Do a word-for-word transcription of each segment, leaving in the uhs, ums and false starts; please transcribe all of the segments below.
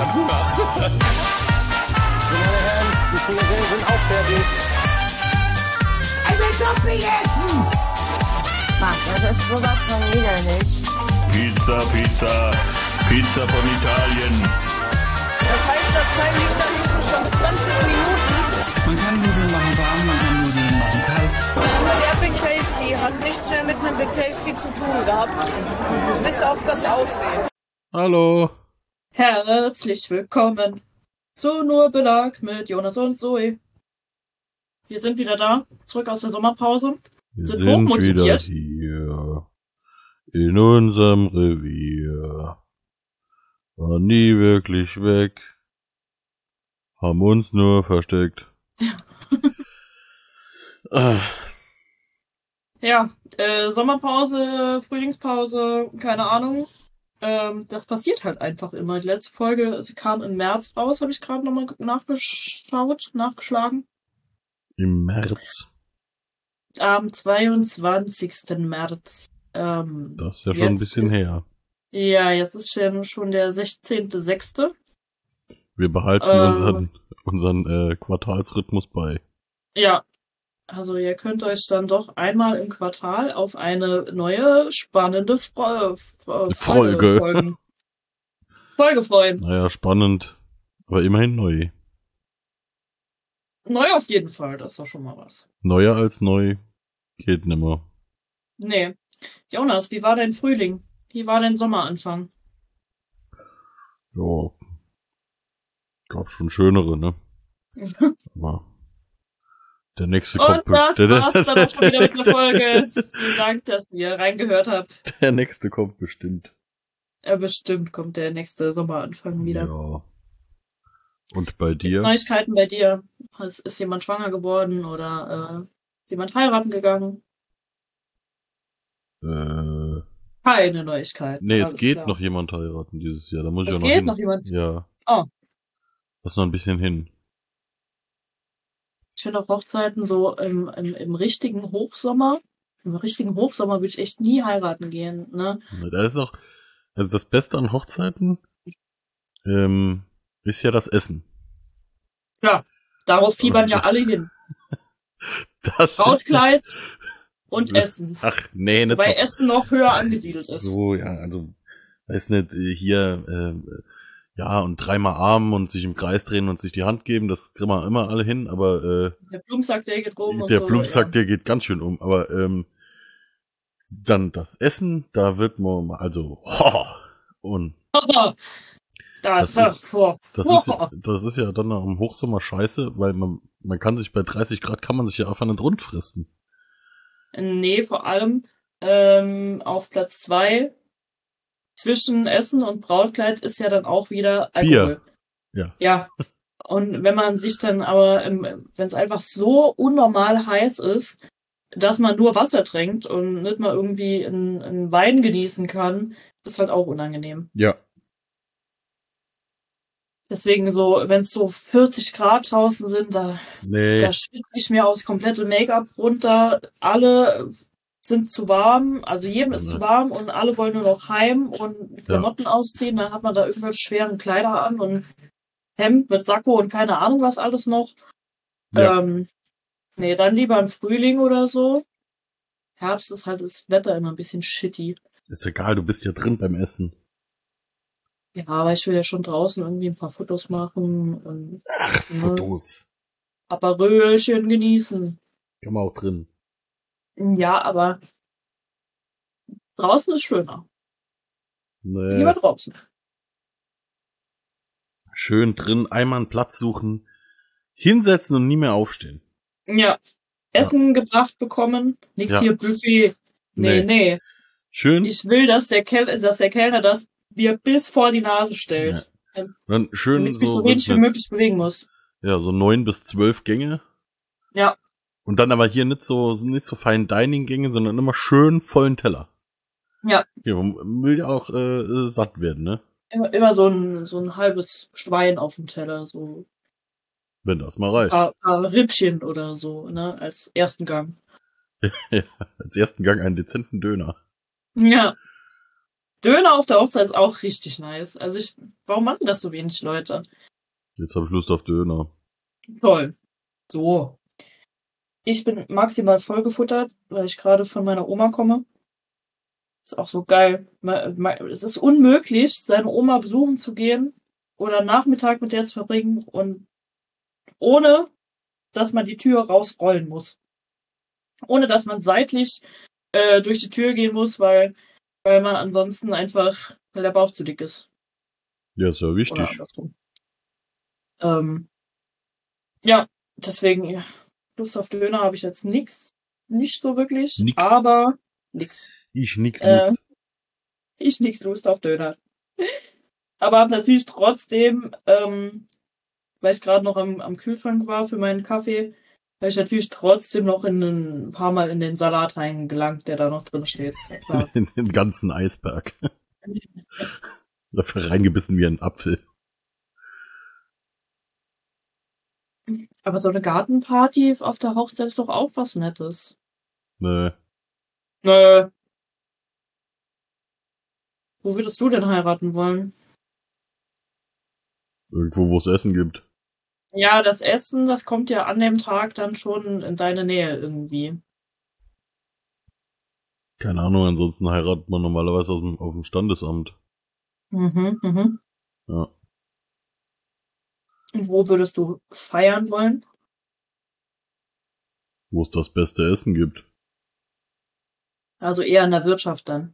hab Hunger. Meine Herren, die Frikadellen sind auch fertig. Ich will Topping essen! Mann, das ist sowas von widerlich. Pizza, Pizza, Pizza von Italien. Das heißt, das Teil liegt da hinten schon zwanzig Minuten. Man kann Nudeln machen warm, man kann Nudeln machen kalt. Der Big Tasty hat nichts mehr mit einem Big Tasty zu tun gehabt. Bis auf das Aussehen. Hallo. Herzlich willkommen zu Nur Belag mit Jonas und Zoe. Wir sind wieder da, zurück aus der Sommerpause. Wir sind, sind hochmotiviert. wieder hier in unserem Revier. War nie wirklich weg. Haben uns nur versteckt. ah. Ja, äh, Sommerpause, Frühlingspause, keine Ahnung. Ähm, das passiert halt einfach immer. Die letzte Folge, sie kam im März raus, habe ich gerade nochmal nachgeschaut, nachgeschlagen. Im März. Am zweiundzwanzigsten März. Ähm, das ist ja schon ein bisschen ist, her. Ja, jetzt ist schon, schon der sechzehnte sechste Wir behalten äh, unseren, unseren äh, Quartalsrhythmus bei. Ja, also ihr könnt euch dann doch einmal im Quartal auf eine neue, spannende Fro Fro Folge. Folge, Folge freuen. Naja, spannend, aber immerhin neu. Neu auf jeden Fall, das ist doch schon mal was. Neuer als neu geht nimmer. Nee. Jonas, wie war dein Frühling? Wie war dein Sommeranfang? Ja, gab schon schönere, ne? Aber der nächste Und kommt. das der, war's dann auch schon wieder mit der Folge. Vielen Dank, dass ihr reingehört habt. Der nächste kommt bestimmt. Ja, bestimmt kommt der nächste Sommeranfang wieder. Ja. Und bei dir? Gibt's Neuigkeiten bei dir? Ist, ist jemand schwanger geworden oder äh, ist jemand heiraten gegangen? Äh, Keine Neuigkeiten. nee, es alles geht klar. noch jemand heiraten dieses Jahr. Da muss Es ich auch noch geht hin. noch jemand? Ja. Oh. Das ist noch ein bisschen hin. Ich finde auch Hochzeiten so im, im, im richtigen Hochsommer. Im richtigen Hochsommer würde ich echt nie heiraten gehen, ne? Da ist auch, also das Beste an Hochzeiten ähm, ist ja das Essen. Ja, darauf fiebern ja alle hin. Das Brautkleid ist und Essen. Ach, nee, nicht Wobei noch. Essen noch höher angesiedelt ist. So, ja, also, weiß nicht, hier, äh, ja, und dreimal Arm und sich im Kreis drehen und sich die Hand geben, das kriegen wir immer alle hin, aber äh, der Plumpsack, der geht rum und der so. Plumpsack, ja. der geht ganz schön um, aber ähm, dann das Essen, da wird man, also, ho, und das, das, ist, oh, das, oh. ist ja, das ist ja dann im Hochsommer scheiße, weil man, man kann sich bei dreißig Grad, kann man sich ja einfach nicht rund fressen. Nee, vor allem ähm, auf Platz zwei zwischen Essen und Brautkleid ist ja dann auch wieder Alkohol. Bier. Ja. Ja. Und wenn man sich dann aber, wenn es einfach so unnormal heiß ist, dass man nur Wasser trinkt und nicht mal irgendwie einen, einen Wein genießen kann, ist halt auch unangenehm. Ja. Deswegen so, wenn es so vierzig Grad draußen sind, da, Nee. da schwitze ich mir aufs komplette Make-up runter. Alle sind zu warm, also jedem ist Ja. zu warm und alle wollen nur noch heim und Klamotten ja. ausziehen. Dann hat man da irgendwelche schweren Kleider an und Hemd mit Sakko und keine Ahnung was alles noch. Ja. Ähm, nee, dann lieber im Frühling oder so. Herbst ist halt das Wetter immer ein bisschen shitty. Ist egal, du bist ja drin beim Essen. Ja, aber ich will ja schon draußen irgendwie ein paar Fotos machen und Ach, ne, Fotos. Aperölchen genießen. Kann man auch drin. Ja, aber draußen ist schöner. Nee. Lieber draußen. Schön drin, einmal einen Platz suchen, hinsetzen und nie mehr aufstehen. Ja. Essen ja. gebracht bekommen. Nix ja. hier Buffet. Nee, nee, nee. Schön. Ich will, dass der, Kel dass der Kellner das Bier bis vor die Nase stellt. Ja. Dann schön damit ich mich so, so wenig wie möglich bewegen muss. Ja, so neun bis zwölf Gänge. Ja. Und dann aber hier nicht so, nicht so fein Dining-Gänge, sondern immer schön vollen Teller. Ja. Ja, man will ja auch äh, satt werden, ne? Immer, immer so ein, so ein halbes Schwein auf dem Teller, so. Wenn das mal reicht. Ein paar, paar Rippchen oder so, ne, als ersten Gang. Ja, als ersten Gang einen dezenten Döner. Ja. Döner auf der Hochzeit ist auch richtig nice. Also ich, warum machen das so wenig Leute? Jetzt habe ich Lust auf Döner. Toll. So. Ich bin maximal vollgefuttert, weil ich gerade von meiner Oma komme. Ist auch so geil. Ma- ma- Es ist unmöglich, seine Oma besuchen zu gehen oder einen Nachmittag mit der zu verbringen und ohne, dass man die Tür rausrollen muss. Ohne, dass man seitlich äh, durch die Tür gehen muss, weil, weil man ansonsten einfach, weil der Bauch zu dick ist. Ja, ist ja Oder wichtig. andersrum. Ähm, ja, deswegen, ja, Lust auf Döner habe ich jetzt nix. Nicht so wirklich. Nix. Aber nix. Ich nix Äh, Lust. ich nix Lust auf Döner. Aber habe natürlich trotzdem, ähm, weil ich gerade noch am, am Kühlschrank war für meinen Kaffee, habe ich natürlich trotzdem noch in ein paar Mal in den Salat reingelangt, der da noch drin steht. Ist ja klar. In den ganzen Eisberg. Dafür reingebissen wie ein Apfel. Aber so eine Gartenparty auf der Hochzeit ist doch auch was Nettes. Nö. Nö. Wo würdest du denn heiraten wollen? Irgendwo, wo es Essen gibt. Ja, das Essen, das kommt ja an dem Tag dann schon in deine Nähe irgendwie. Keine Ahnung, ansonsten heiratet man normalerweise aus dem, auf dem Standesamt. Mhm, mhm. Ja. Und wo würdest du feiern wollen? Wo es das beste Essen gibt. Also eher in der Wirtschaft dann.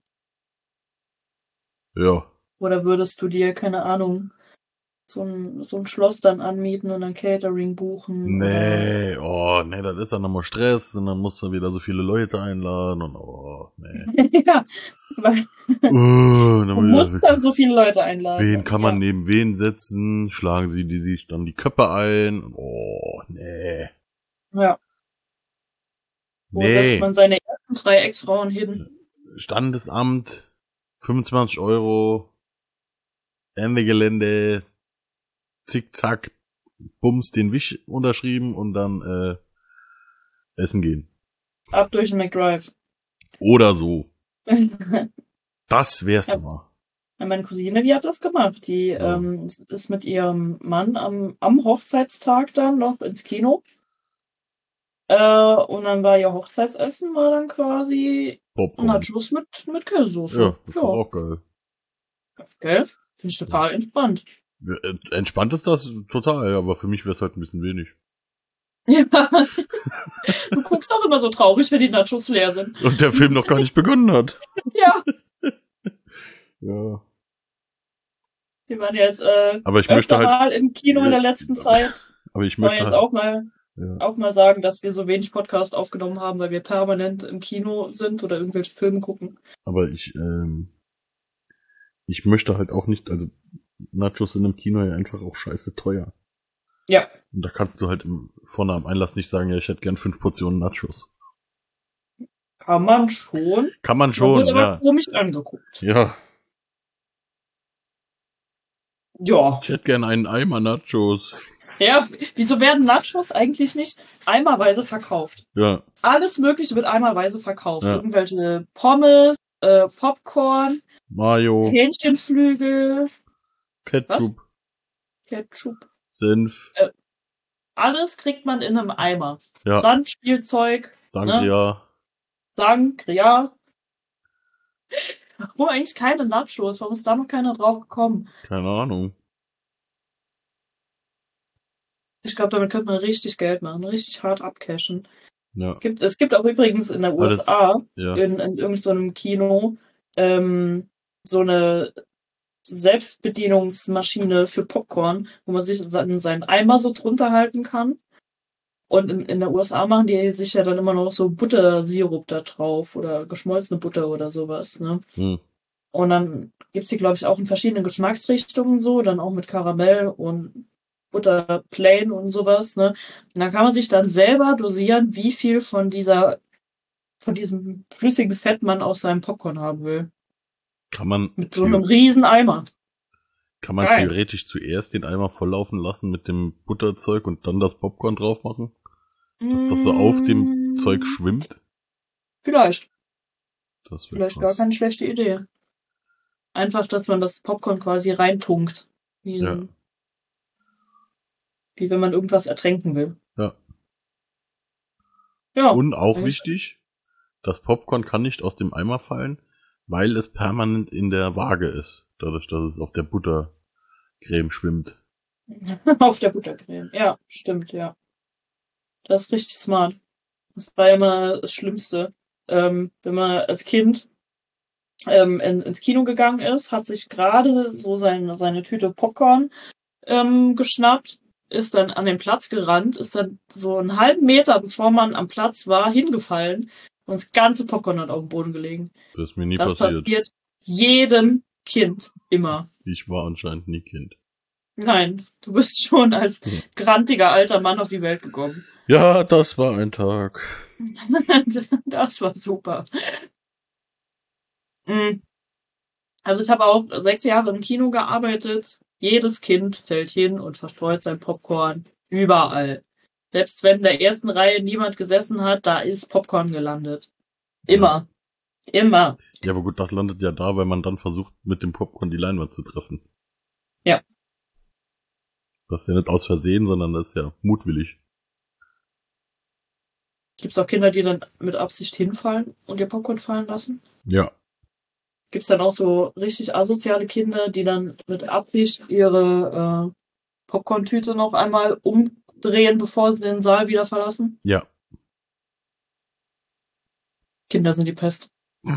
Ja. Oder würdest du dir, keine Ahnung, so ein, so ein Schloss dann anmieten und ein Catering buchen? Nee, oh, nee, das ist dann nochmal Stress und dann musst du wieder so viele Leute einladen und oh, nee. Oder? Ja, weil Uh, dann du wieder- musst dann so viele Leute einladen. Wen kann man ja. neben wen setzen? Schlagen sie die, die dann die Köpfe ein? Oh, nee. Ja. Wo Nee. setzt man seine ersten drei Ex-Frauen hin? Standesamt, fünfundzwanzig Euro, Ende Gelände, zickzack, bums den Wisch unterschrieben und dann äh, essen gehen. Ab durch den McDrive. Oder so. Das wär's Ja. doch mal. Ja, meine Cousine, die hat das gemacht. Die Ja. ähm, ist mit ihrem Mann am, am Hochzeitstag dann noch ins Kino. Äh, und dann war ihr Hochzeitsessen, war dann quasi Popcorn. Nachos mit, mit Käsesoße. Ja, das ist auch geil. Gell? Finde ich total entspannt. Äh, Entspannt ist das total, aber für mich wär's halt ein bisschen wenig. Ja. Du guckst doch immer so traurig, wenn die Nachos leer sind. Und der Film noch gar nicht begonnen hat. Ja. Ja. Wir waren jetzt äh, Aber ich öfter möchte halt, mal im Kino in der letzten Zeit. aber ich Kann man möchte jetzt halt, auch mal, ja. auch mal sagen, dass wir so wenig Podcast aufgenommen haben, weil wir permanent im Kino sind oder irgendwelche Filme gucken. aber ich, ähm, ich möchte halt auch nicht, also Nachos in einem Kino ja einfach auch scheiße teuer. Ja. Und da kannst du halt im, vorne am Einlass nicht sagen, ja, ich hätte gern fünf Portionen Nachos. Kann man schon. Kann man Man schon, wird aber ja. komisch angeguckt. Ja, Ja. ich hätte gern einen Eimer Nachos. Ja, wieso werden Nachos eigentlich nicht eimerweise verkauft? Ja, Alles Mögliche wird eimerweise verkauft. Ja. Irgendwelche Pommes, äh, Popcorn, Mayo, Hähnchenflügel, Ketchup, Ketchup. Senf, Alles kriegt man in einem Eimer. ja, Landspielzeug, Sangria. Sangria. Warum eigentlich keine Nachos? Warum ist da noch keiner drauf gekommen? Keine Ahnung. Ich glaube, damit könnte man richtig Geld machen, richtig hart abcashen. Ja, Gibt, es gibt auch übrigens in der Aber U S A, ja. in, in irgendeinem so einem Kino, ähm, so eine Selbstbedienungsmaschine für Popcorn, wo man sich seinen, seinen Eimer so drunter halten kann. Und in, in der U S A machen die sich ja dann immer noch so Buttersirup da drauf oder geschmolzene Butter oder sowas, ne? Hm. Und dann gibt's die, glaube ich, auch in verschiedenen Geschmacksrichtungen so, dann auch mit Karamell und Butter plain und sowas, ne? Und dann kann man sich dann selber dosieren, wie viel von dieser, von diesem flüssigen Fett man aus seinem Popcorn haben will. Kann man, Mit so einem riesen Eimer. kann man Geil. theoretisch zuerst den Eimer volllaufen lassen mit dem Butterzeug und dann das Popcorn drauf machen? Dass das so auf dem Zeug schwimmt? Vielleicht. Das wär Vielleicht krass. gar keine schlechte Idee. Einfach, dass man das Popcorn quasi reintunkt. Wie, Ja. ein, wie wenn man irgendwas ertränken will. Ja. Ja. Und auch eigentlich- wichtig, das Popcorn kann nicht aus dem Eimer fallen, weil es permanent in der Waage ist. Dadurch, dass es auf der Buttercreme schwimmt. Auf der Buttercreme. Ja, stimmt, ja. Das ist richtig smart. Das war immer das Schlimmste. Ähm, wenn man als Kind ähm, in, ins Kino gegangen ist, hat sich gerade so sein, seine Tüte Popcorn ähm, geschnappt, ist dann an den Platz gerannt, ist dann so einen halben Meter, bevor man am Platz war, hingefallen und das ganze Popcorn hat auf dem Boden gelegen. Das ist mir nie Das passiert. passiert jedem Kind immer. Ich war anscheinend nie Kind. Nein, du bist schon als Ja. grantiger alter Mann auf die Welt gekommen. Ja, das war ein Tag. Das war super. Mm. Also ich habe auch sechs Jahre im Kino gearbeitet. Jedes Kind fällt hin und verstreut sein Popcorn überall. Selbst wenn in der ersten Reihe niemand gesessen hat, da ist Popcorn gelandet. Immer. Immer. Ja, aber gut, das landet ja da, weil man dann versucht, mit dem Popcorn die Leinwand zu treffen. Ja. Das ist ja nicht aus Versehen, sondern das ist ja mutwillig. Gibt's auch Kinder, die dann mit Absicht hinfallen und ihr Popcorn fallen lassen? Ja. Gibt's dann auch so richtig asoziale Kinder, die dann mit Absicht ihre äh, Popcorn-Tüte noch einmal umdrehen, bevor sie den Saal wieder verlassen? Ja. Kinder sind die Pest.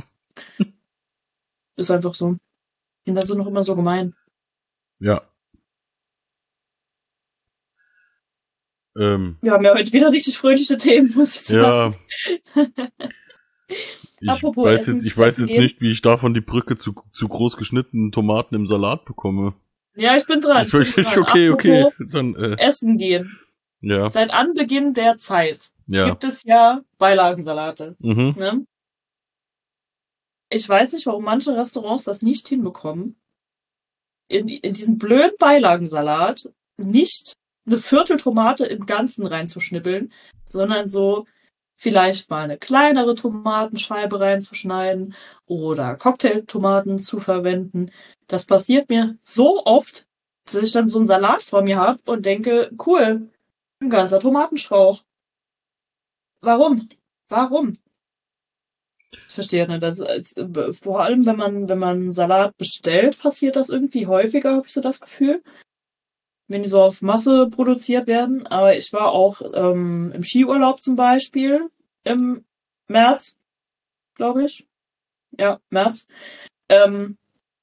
Ist einfach so. Kinder sind noch immer so gemein. Ja. Ähm, Wir haben ja heute wieder richtig fröhliche Themen, muss ich sagen. ja. Ich Apropos weiß Essen, jetzt, ich weiß Essen jetzt gehen. nicht, wie ich davon die Brücke zu, zu groß geschnittenen Tomaten im Salat bekomme. Ja, ich bin dran. Ich bin Ich, dran. okay, okay. Apropos Dann, äh, Essen gehen. ja. Seit Anbeginn der Zeit Ja. gibt es ja Beilagensalate. Mhm. Ne? Ich weiß nicht, warum manche Restaurants das nicht hinbekommen, in, in diesen blöden Beilagensalat nicht eine Vierteltomate im Ganzen reinzuschnippeln, sondern so vielleicht mal eine kleinere Tomatenscheibe reinzuschneiden oder Cocktailtomaten zu verwenden. Das passiert mir so oft, dass ich dann so einen Salat vor mir habe und denke, cool, ein ganzer Tomatenstrauch. Warum? Warum? Ich verstehe nicht. Das ist, äh, vor allem, wenn man, wenn man Salat bestellt, passiert das irgendwie häufiger, habe ich so das Gefühl. Wenn die so auf Masse produziert werden. Aber ich war auch ähm, im Skiurlaub zum Beispiel im März, glaube ich. Ja, März. Ähm,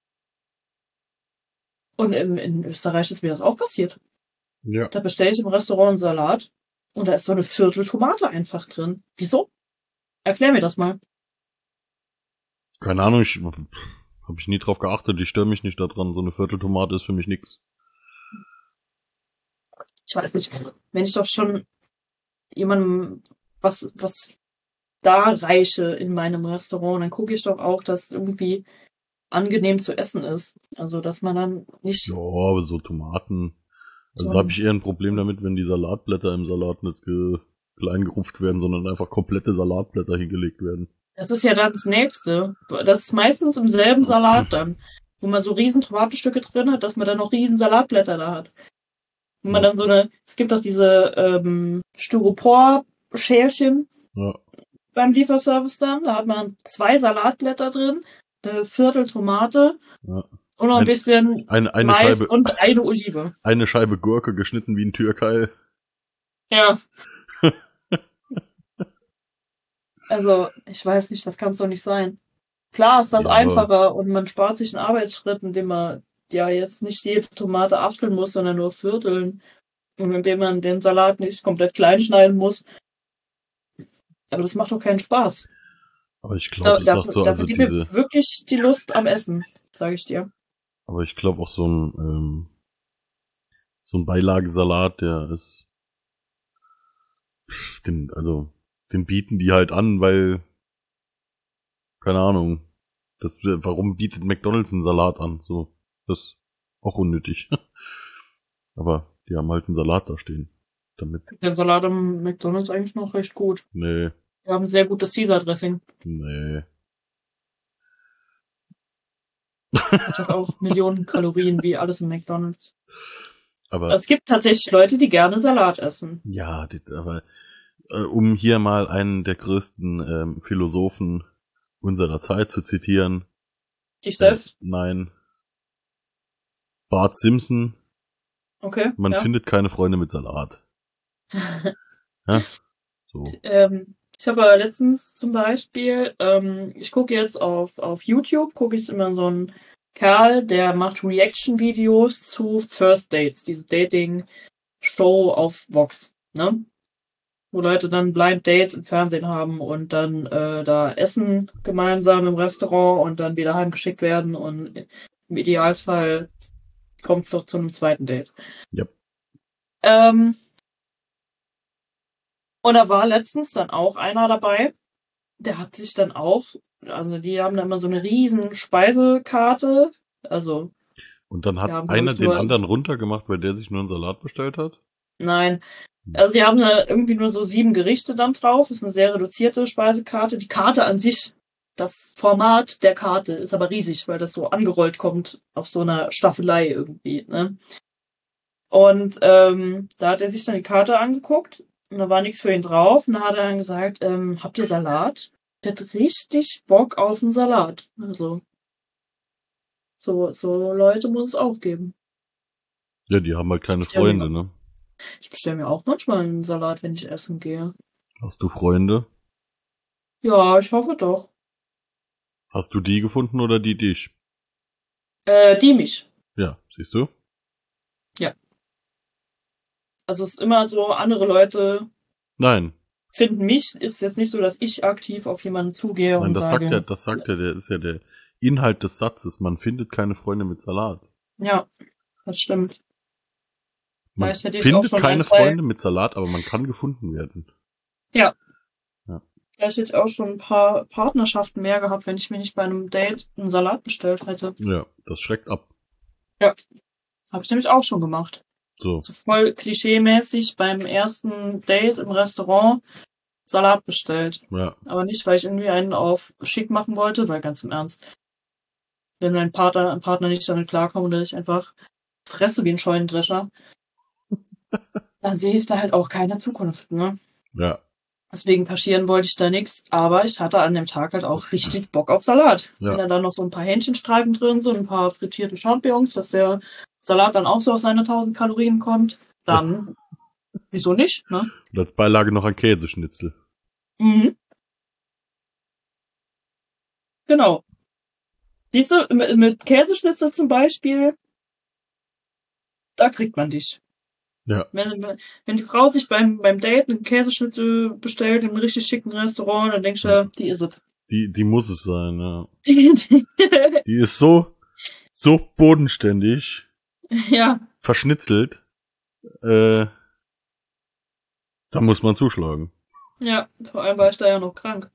und im, in Österreich ist mir das auch passiert. Ja. Da bestelle ich im Restaurant einen Salat und da ist so eine Viertel Tomate einfach drin. Wieso? Erklär mir das mal. Keine Ahnung, ich habe ich nie drauf geachtet. Ich störe mich nicht daran. So eine Vierteltomate ist für mich nix. Ich weiß nicht, wenn ich doch schon jemandem was, was da reiche in meinem Restaurant, dann gucke ich doch auch, dass es irgendwie angenehm zu essen ist. Also, dass man dann nicht... Ja, aber so Tomaten. Also So da habe ich eher ein Problem damit, wenn die Salatblätter im Salat nicht ge klein gerupft werden, sondern einfach komplette Salatblätter hingelegt werden. Das ist ja dann das Nächste. Das ist meistens im selben Salat dann, wo man so riesen Tomatenstücke drin hat, dass man dann noch riesen Salatblätter da hat. Wenn man Ja. dann so eine... Es gibt auch diese ähm, Styropor-Schälchen Ja. beim Lieferservice dann. Da hat man zwei Salatblätter drin, eine Viertel Tomate Ja. und noch ein Ein- bisschen Eine, eine Mais Scheibe, und eine Olive. eine Scheibe Gurke geschnitten wie ein Türkeil. Ja. Also, ich weiß nicht, das kann es doch nicht sein. Klar ist das Ja, aber- einfacher und man spart sich einen Arbeitsschritt, indem man ja jetzt nicht jede Tomate achteln muss, sondern nur vierteln. Und indem man den Salat nicht komplett klein schneiden muss. Aber das macht doch keinen Spaß. Aber ich Da, glaube, das da, ist auch so, da also verliert mir diese, wirklich die Lust am Essen, sage ich dir. aber ich glaube auch so ein, ähm, so ein Beilagesalat, der ist, den, also, den bieten die halt an, weil, keine Ahnung, das, warum bietet McDonald's einen Salat an? So, das ist auch unnötig. Aber die haben halt einen Salat da stehen. Damit, Den Salat am McDonald's eigentlich noch recht gut. nee, Wir haben sehr gutes Caesar-Dressing. nee. Hat halt auch Millionen Kalorien, wie alles im McDonald's. Aber Es gibt tatsächlich Leute, die gerne Salat essen. ja, das, aber äh, um hier mal einen der größten ähm, Philosophen unserer Zeit zu zitieren. Dich selbst? Äh, nein. Bart Simpson. Okay. Man ja. findet keine Freunde mit Salat. Ja? So. ähm, ich habe aber letztens zum Beispiel, ähm, ich gucke jetzt auf, auf YouTube, gucke ich immer so einen Kerl, der macht Reaction-Videos zu First Dates, diese Dating-Show auf Vox, ne? Wo Leute dann Blind Dates im Fernsehen haben und dann äh, da essen gemeinsam im Restaurant und dann wieder heimgeschickt werden und im Idealfall kommt es doch zu einem zweiten Date. Yep. Ähm, und da war letztens dann auch einer dabei, der hat sich dann auch, also die haben da immer so eine riesen Speisekarte, also Und dann hat Ja, einer bloß den nur- anderen runtergemacht, weil der sich nur einen Salat bestellt hat? nein, also sie haben da irgendwie nur so sieben Gerichte dann drauf, ist eine sehr reduzierte Speisekarte. Die Karte an sich, das Format der Karte ist aber riesig, weil das so angerollt kommt auf so einer Staffelei irgendwie, ne? Und ähm, da hat er sich dann die Karte angeguckt und da war nichts für ihn drauf. Und da hat er dann gesagt, ähm, habt ihr Salat? Ich hätte richtig Bock auf einen Salat. Also so, so Leute muss es auch geben. Ja, die haben halt keine Stell Freunde, mir- ne? Ich bestelle mir auch manchmal einen Salat, wenn ich essen gehe. Hast du Freunde? Ja, ich hoffe doch. Hast du die gefunden oder die dich? Äh, die mich. Ja, siehst du? Also es ist immer so, andere Leute Nein. finden mich. Ist jetzt nicht so, dass ich aktiv auf jemanden zugehe Nein, und das sage. sagt ja, das sagt ja, der ist ja der Inhalt des Satzes. Man findet keine Freunde mit Salat. Ja, das stimmt. Man Vielleicht hätte ich auch findet schon keine ein, zwei- Freunde mit Salat, aber man kann gefunden werden. Vielleicht hätte ich auch schon ein paar Partnerschaften mehr gehabt, wenn ich mir nicht bei einem Date einen Salat bestellt hätte. Ja, das schreckt ab. Habe ich nämlich auch schon gemacht. So. So voll klischeemäßig beim ersten Date im Restaurant Salat bestellt. Ja. Aber nicht, weil ich irgendwie einen auf schick machen wollte, weil ganz im Ernst, wenn mein Partner, ein Partner nicht damit klarkommt oder ich einfach fresse wie ein Scheunendrescher, dann sehe ich da halt auch keine Zukunft, ne? Ja. Deswegen kaschieren wollte ich da nichts, aber ich hatte an dem Tag halt auch richtig Bock auf Salat. Ja. Wenn da dann noch so ein paar Hähnchenstreifen drin sind, ein paar frittierte Champignons, dass der Salat dann auch so auf seine tausend Kalorien kommt, dann wieso nicht, ne? Und als Beilage noch ein Käseschnitzel. Mhm. Genau. Siehst du, mit, mit Käseschnitzel zum Beispiel, da kriegt man dich. Ja. Wenn, wenn die Frau sich beim, beim Date einen Käseschnitzel bestellt in einem richtig schicken Restaurant, dann denkst du, Ja. die ist es. Die, die muss es sein, ja. Die, die, Die ist so, so bodenständig, ja, verschnitzelt, äh, da muss man zuschlagen. ja, vor allem war ich da ja noch krank.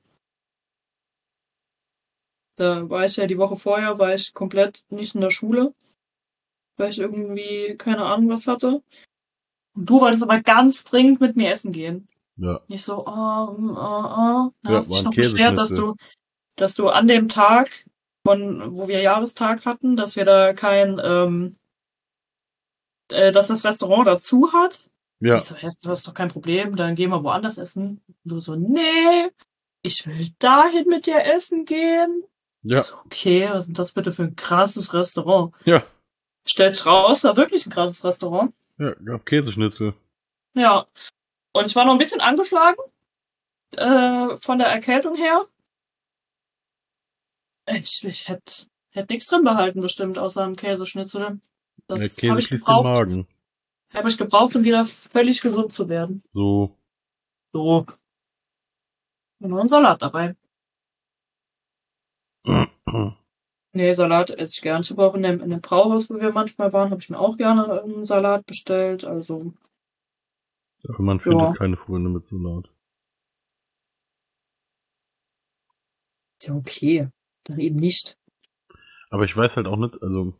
Da war ich ja die Woche vorher, war ich komplett nicht in der Schule, weil ich irgendwie keine Ahnung was hatte. Und du wolltest aber ganz dringend mit mir essen gehen. Ja. Nicht so, oh, oh, oh. Da Ja, hast du war dich ein noch beschwert, dass Käseschnitzel. du, dass du an dem Tag, von, wo wir Jahrestag hatten, dass wir da kein, ähm, äh, dass das Restaurant dazu hat. Ja. Ich so, hä, das ist doch kein Problem, dann gehen wir woanders essen. Und du so, nee, ich will dahin mit dir essen gehen. Ja. Ich so, okay, was ist denn das bitte für ein krasses Restaurant? Ja. Stellt sich raus, war wirklich ein krasses Restaurant. Ja, gab Käseschnitzel. Ja. Und ich war noch ein bisschen angeschlagen, äh, von der Erkältung her. Ich, ich hätte hätt nichts drin behalten, bestimmt, außer einem Käseschnitzel. Das Der habe Käse ich schließt den gebraucht. Magen. Habe ich gebraucht, um wieder völlig gesund zu werden. So. So. Und noch ein Salat dabei. Nee, Salat esse ich gern. Ich habe auch in dem, in dem Brauhaus, wo wir manchmal waren, habe ich mir auch gerne einen Salat bestellt. Also, Aber man findet Ja. keine Freunde mit Salat. ist ja okay. Dann eben nicht. Aber ich weiß halt auch nicht, also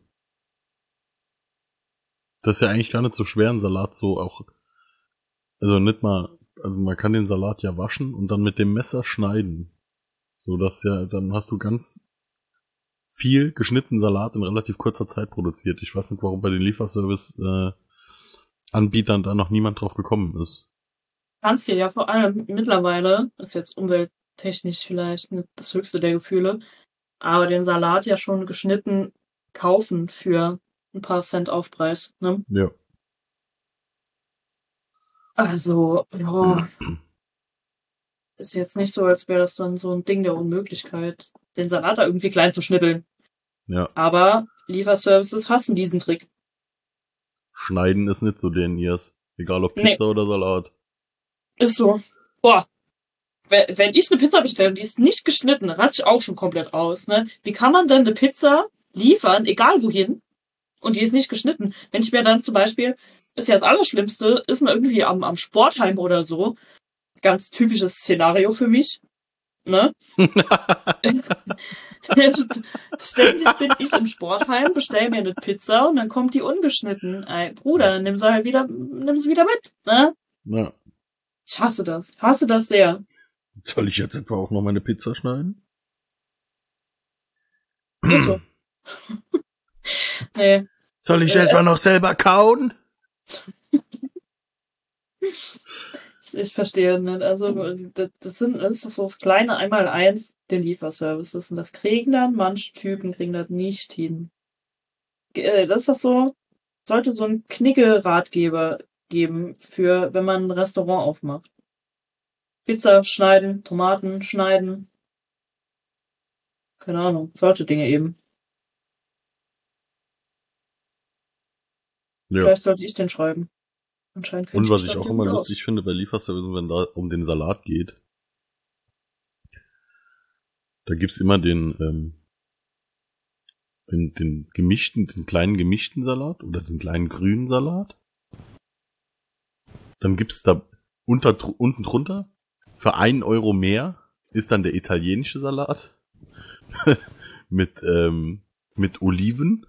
das ist ja eigentlich gar nicht so schwer, einen Salat so auch, also nicht mal, also man kann den Salat ja waschen und dann mit dem Messer schneiden. So dass ja, dann hast du ganz viel geschnittenen Salat in relativ kurzer Zeit produziert. Ich weiß nicht, warum bei den Lieferservice-Anbietern äh, da noch niemand drauf gekommen ist. Kannst dir ja vor allem mittlerweile, ist jetzt umwelttechnisch vielleicht nicht das höchste der Gefühle, aber den Salat ja schon geschnitten kaufen für ein paar Cent Aufpreis, ne? Ja. Also, ja. Ist jetzt nicht so, als wäre das dann so ein Ding der Unmöglichkeit, den Salat da irgendwie klein zu schnippeln. Ja. Aber Lieferservices hassen diesen Trick. Schneiden ist nicht so denen ihrs. Egal ob Pizza Nee. oder Salat. Ist so. Boah. Wenn wenn ich eine Pizza bestelle und die ist nicht geschnitten, raste ich auch schon komplett aus, ne? Wie kann man denn eine Pizza liefern, egal wohin, und die ist nicht geschnitten? Wenn ich mir dann zum Beispiel, ist ja das Allerschlimmste, ist man irgendwie am, am Sportheim oder so, ganz typisches Szenario für mich, ne? Ständig bin ich im Sportheim, bestell mir eine Pizza und dann kommt die ungeschnitten. Ey, Bruder, nimm sie halt wieder, nimm sie wieder mit, ne? Ja. Ich hasse das. Ich hasse das sehr. Soll ich jetzt etwa auch noch meine Pizza schneiden? Ist so. Nee. Soll ich Äh, etwa noch selber kauen? Ich, ich verstehe nicht. Also, das, das sind, das ist doch so das kleine Einmaleins der Lieferservices. Und das kriegen dann, manche Typen kriegen das nicht hin. Äh, Das ist doch so, sollte so ein Knicke-Ratgeber geben für, wenn man ein Restaurant aufmacht. Pizza schneiden, Tomaten schneiden. Keine Ahnung, solche Dinge eben. Ja. Vielleicht sollte ich den schreiben. Anscheinend kenn Und was mich ich da auch nicht immer gut lustig finde bei Lieferservice, wenn da um den Salat geht, da gibt's immer den, ähm, den, den gemischten, den kleinen gemischten Salat oder den kleinen grünen Salat. Dann gibt's da unter, dr- unten drunter für einen Euro mehr ist dann der italienische Salat mit, ähm, mit Oliven,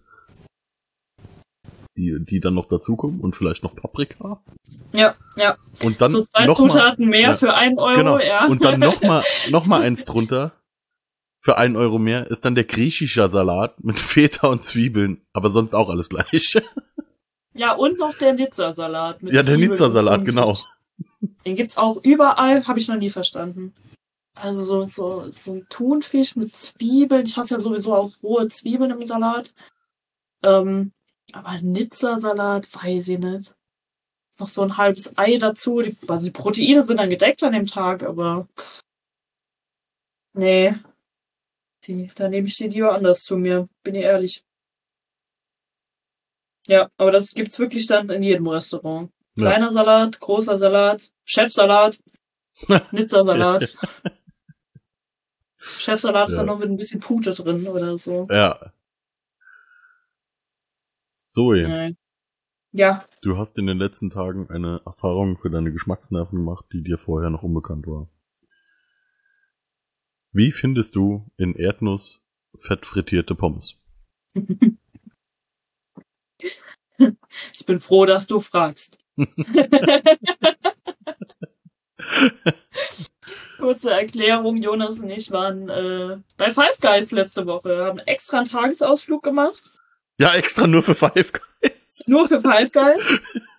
die, die dann noch dazukommen und vielleicht noch Paprika. Ja, ja. Und dann So zwei noch mal- Zutaten mehr ja, für einen Euro, Genau. ja. Und dann noch mal, noch mal eins drunter. Für einen Euro mehr ist dann der griechische Salat mit Feta und Zwiebeln. Aber sonst auch alles gleich. Ja, und noch der Nizza-Salat. mit Ja, der Zwiebeln Nizza-Salat, und genau. Den gibt's auch überall, habe ich noch nie verstanden. Also so, so, so ein Thunfisch mit Zwiebeln. Ich hasse ja sowieso auch rohe Zwiebeln im Salat. Ähm, aber Nizza-Salat, weiß ich nicht. Noch so ein halbes Ei dazu. Die, also die Proteine sind dann gedeckt an dem Tag, aber nee. Die, da nehme ich die lieber anders zu mir, bin ich ehrlich. Ja, aber das gibt's wirklich dann in jedem Restaurant. Ja. Kleiner Salat, großer Salat, Chefsalat, Nizza-Salat. Chefsalat ist Ja. dann noch mit ein bisschen Pute drin oder so. Ja. Zoe, Nein. Ja, du hast in den letzten Tagen eine Erfahrung für deine Geschmacksnerven gemacht, die dir vorher noch unbekannt war. Wie findest du in Erdnuss fettfrittierte Pommes? ich bin froh, dass du fragst. Kurze Erklärung, Jonas und ich waren äh, bei Five Guys letzte Woche, haben extra einen Tagesausflug gemacht. Ja, extra nur für Five Guys. Nur für Five Guys.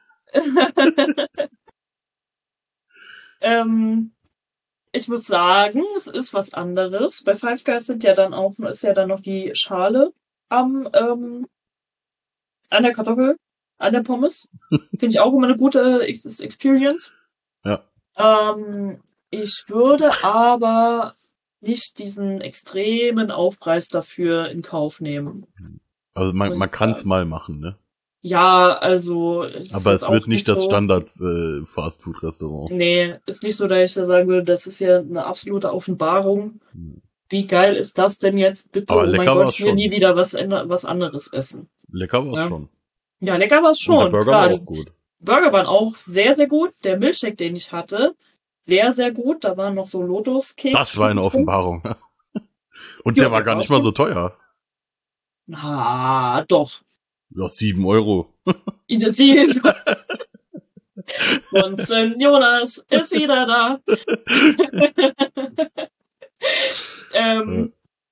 ähm, ich muss sagen, es ist was anderes. Bei Five Guys sind ja dann auch, ist ja dann noch die Schale am, ähm, an der Kartoffel, an der Pommes. Finde ich auch immer eine gute Ex- Experience. Ja. Ähm, ich würde aber nicht diesen extremen Aufpreis dafür in Kauf nehmen. Also man, Muss man ich kann's sagen. mal machen, ne? Ja, also. ist Aber jetzt es wird auch nicht das so, Standard äh, Fastfood-Restaurant. Nee, ist nicht so, dass ich da sagen würde, das ist ja eine absolute Offenbarung. Wie geil ist das denn jetzt? Bitte, Aber oh mein lecker Gott, war's ich will schon. nie wieder was, änder- was anderes essen. Lecker war's Ja. schon. Ja, lecker war's Und schon. der Burger Klar, war auch gut. Burger waren auch sehr, sehr gut. Der Milkshake, den ich hatte, sehr, sehr gut. Da waren noch so Lotus-Keks. Das war eine drin. Offenbarung. Und Ja, der war der gar war nicht mal schon- so teuer. Na, doch. Ja, sieben Euro. Intensiv. Bunsen Jonas ist wieder da. ähm,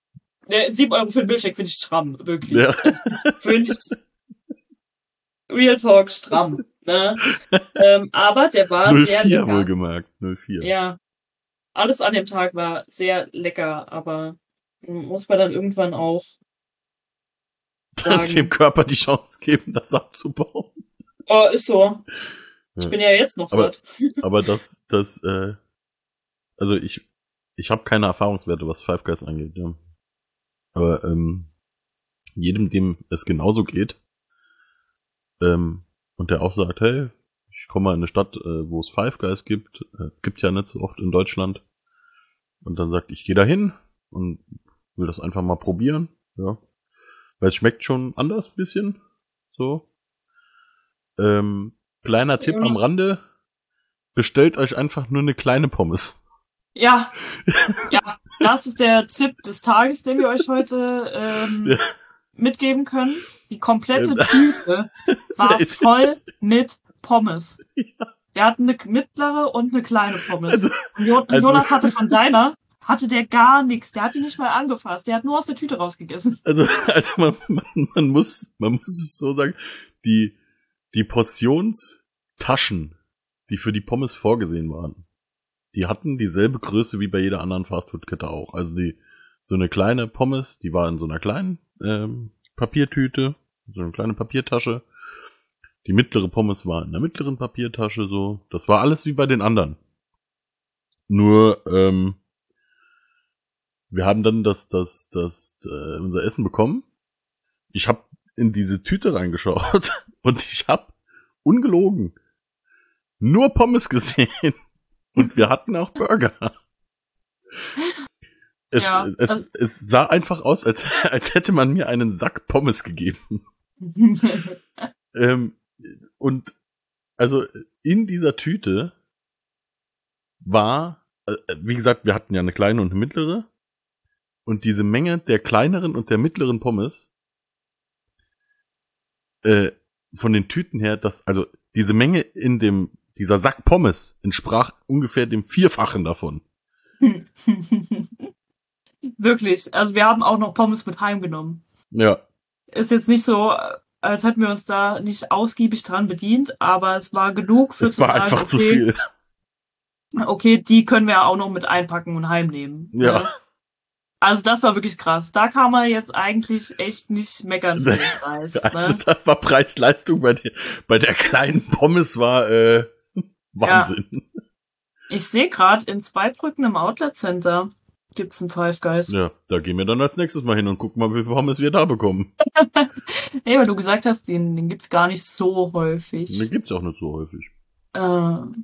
Der sieben Euro für den Milchshake finde ich stramm, wirklich. Ja. Finde ich Real Talk stramm. Ne? ähm, aber der war null sehr vier lecker. wohlgemerkt. null vier. Ja. Alles an dem Tag war sehr lecker, aber muss man dann irgendwann auch sagen. Dem Körper die Chance geben, das abzubauen. Oh, ist so. Ich Ja. bin ja jetzt noch Aber- satt. Aber das, das, äh, also ich, ich habe keine Erfahrungswerte, was Five Guys angeht, ja. Aber ähm, jedem, dem es genauso geht, ähm, und der auch sagt, hey, ich komme mal in eine Stadt, äh, wo es Five Guys gibt, äh, gibt ja nicht so oft in Deutschland, und dann sagt, ich gehe da hin und will das einfach mal probieren, ja. Weil es schmeckt schon anders ein bisschen, so. Ähm, kleiner Tipp am Rande, bestellt euch einfach nur eine kleine Pommes. Ja, ja, das ist der Tipp des Tages, den wir euch heute ähm, Ja. mitgeben können. Die komplette Ja. Tüte war Ist- voll mit Pommes. Wir hatten eine mittlere und eine kleine Pommes. Also, Und Jo- also- Jonas hatte von seiner, hatte der gar nichts. Der hat die nicht mal angefasst. Der hat nur aus der Tüte rausgegessen. Also, also man, man, man muss, man muss es so sagen, die, die Portionstaschen, die für die Pommes vorgesehen waren, die hatten dieselbe Größe wie bei jeder anderen Fastfood-Kette auch. Also die, so eine kleine Pommes, die war in so einer kleinen ähm, Papiertüte, so eine kleine Papiertasche. Die mittlere Pommes war in einer mittleren Papiertasche, so. Das war alles wie bei den anderen. Nur, ähm, wir haben dann das, das, das, äh, unser Essen bekommen. Ich habe in diese Tüte reingeschaut und ich habe ungelogen nur Pommes gesehen. Und wir hatten auch Burger. Es, Ja, es, also- es sah einfach aus, als, als hätte man mir einen Sack Pommes gegeben. Ähm, und also in dieser Tüte war, äh, wie gesagt, wir hatten ja eine kleine und eine mittlere. Und diese Menge der kleineren und der mittleren Pommes, äh, von den Tüten her, das, also diese Menge in dem, dieser Sack Pommes entsprach ungefähr dem Vierfachen davon. Wirklich. Also wir haben auch noch Pommes mit heimgenommen. Ja. Ist jetzt nicht so, als hätten wir uns da nicht ausgiebig dran bedient, aber es war genug für Es zu war sagen, einfach okay, zu viel. okay, die können wir auch noch mit einpacken und heimnehmen. Ja. Ne? Also das war wirklich krass. Da kann man jetzt eigentlich echt nicht meckern für den Preis. Also Ne? da war Preis-Leistung bei der, bei der kleinen Pommes war äh, Wahnsinn. Ich sehe gerade, in Zweibrücken im Outlet Center gibt's ein Five Guys. Ja. Da gehen wir dann als nächstes mal hin und gucken mal, wie viel Pommes wir da bekommen. Nee, weil du gesagt hast, den, den gibt's gar nicht so häufig. Den gibt's auch nicht so häufig. Äh,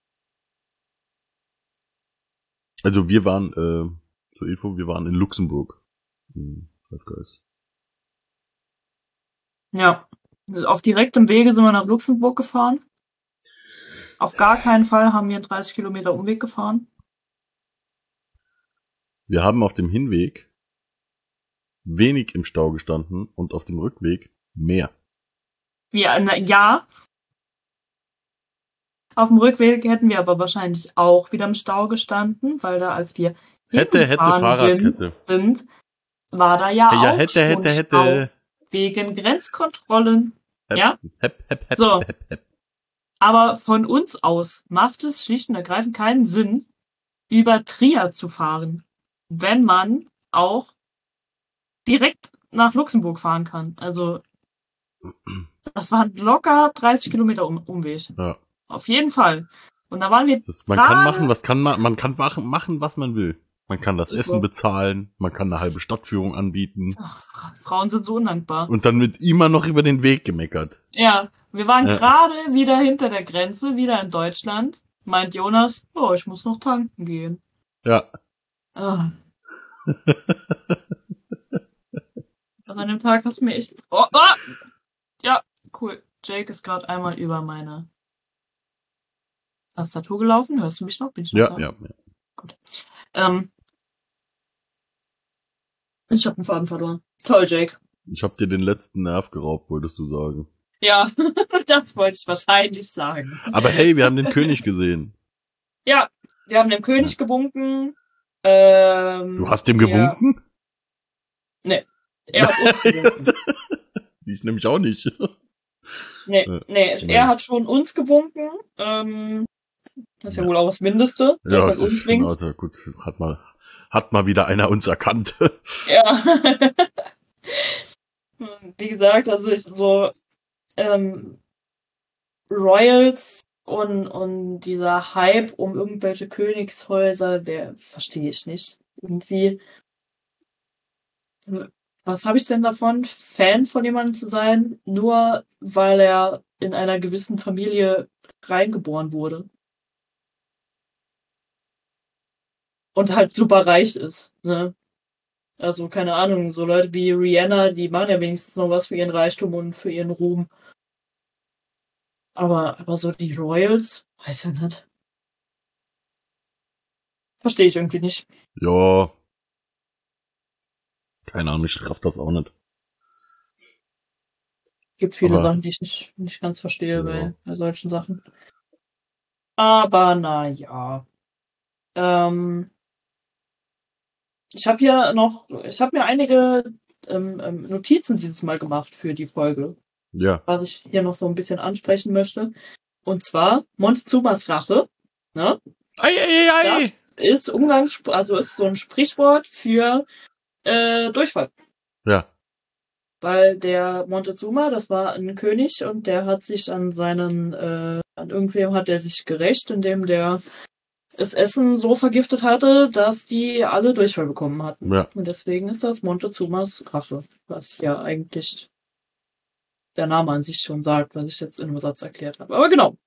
Also wir waren, äh, zur Info, wir waren in Luxemburg. Hm, Five Guys. ja. Auf direktem Wege sind wir nach Luxemburg gefahren. Auf gar keinen Fall haben wir einen dreißig Kilometer Umweg gefahren. Wir haben auf dem Hinweg wenig im Stau gestanden und auf dem Rückweg mehr. Ja, na, ja. Auf dem Rückweg hätten wir aber wahrscheinlich auch wieder im Stau gestanden, weil da, als wir Hätte, hätte, hingefahren Fahrradkette. sind, war da ja, Ja, auch hätte, schon hätte, Stau hätte. wegen Grenzkontrollen. Hep, Ja? Hep, hep, hep, So. hep, hep. Aber von uns aus macht es schlicht und ergreifend keinen Sinn, über Trier zu fahren, wenn man auch direkt nach Luxemburg fahren kann. Also das waren locker dreißig Kilometer um Umweg. Ja. Auf jeden Fall. Und da waren wir Das, man kann Gerade- machen, was kann man, man kann machen, machen, was man will. Man kann das Ist Essen so. bezahlen, man kann eine halbe Stadtführung anbieten Ach, Frauen sind so undankbar. und dann wird immer noch über den Weg gemeckert. Ja, wir waren Ja. gerade wieder hinter der Grenze, wieder in Deutschland. Meint Jonas, oh, ich muss noch tanken gehen. Ja. Ah. Also an dem Tag hast du mir echt... Oh, oh! Ja, cool. Jake ist gerade einmal über meine Tastatur gelaufen. Hörst du mich noch? Bin ich noch Ja, da? ja, ja. Ähm, ich habe den Faden verloren. Toll, Jake. Ich hab dir den letzten Nerv geraubt, wolltest du sagen. Ja, das wollte ich wahrscheinlich sagen. Aber hey, wir haben den König gesehen. Ja, wir haben dem König gewunken. Ähm, Du hast dem wir- gewunken? Nee. Er hat uns gewunken. Ich nämlich auch nicht. Nee, Ja. nee, Nee. er hat schon uns gewunken. Ähm, das ist ja, ja wohl auch das Mindeste, dass Ja, man uns winkt. also gut, hat mal, hat mal wieder einer uns erkannt. Ja. Wie gesagt, also ich so ähm, Royals und, und dieser Hype um irgendwelche Königshäuser, der verstehe ich nicht. Irgendwie. Was habe ich denn davon, Fan von jemandem zu sein, nur weil er in einer gewissen Familie reingeboren wurde? Und halt super reich ist, ne? Also, keine Ahnung, so Leute wie Rihanna, die machen ja wenigstens noch was für ihren Reichtum und für ihren Ruhm. Aber, aber so die Royals, weiß ja nicht. Verstehe ich irgendwie nicht. Ja. Keine Ahnung, ich raff das auch nicht. Gibt viele Aber- Sachen, die ich nicht, nicht ganz verstehe Ja. bei, bei solchen Sachen. Aber na ja. Ähm, ich habe hier noch, ich habe mir einige ähm, ähm, Notizen dieses Mal gemacht für die Folge, Ja. was ich hier noch so ein bisschen ansprechen möchte. Und zwar Montezumas Rache. Ne? Ei, ei, ei, Das ist Umgangs, also ist so ein Sprichwort für äh, Durchfall. Ja. Weil der Montezuma, das war ein König und der hat sich an seinen, äh, an irgendwem hat er sich gerächt, indem der das Essen so vergiftet hatte, dass die alle Durchfall bekommen hatten. Ja. Und deswegen ist das Montezumas Rache, was ja eigentlich der Name an sich schon sagt, was ich jetzt in einem Satz erklärt habe. Aber genau.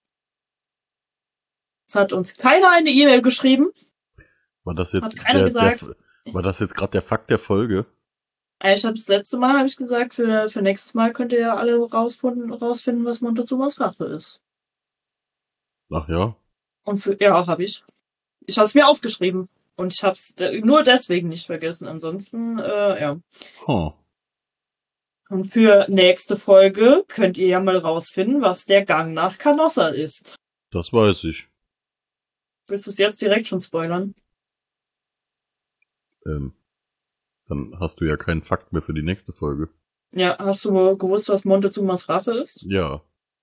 Es hat uns keiner eine E-Mail geschrieben. War das Hat jetzt keiner der, gesagt. der, war das jetzt gerade der Fakt der Folge? Ich habe das letzte Mal habe ich gesagt, für, für nächstes Mal könnt ihr ja alle rausfinden, rausfinden was Montezumas Rache ist. Ach ja. Und für, ja, habe ich. Ich habe es mir aufgeschrieben. Und ich habe es nur deswegen nicht vergessen. Ansonsten, äh, ja. Huh. Und für nächste Folge könnt ihr ja mal rausfinden, was der Gang nach Canossa ist. Das weiß ich. Willst du es jetzt direkt schon spoilern? Ähm, dann hast du ja keinen Fakt mehr für die nächste Folge. Ja, hast du gewusst, was Montezumas Rache ist? Ja.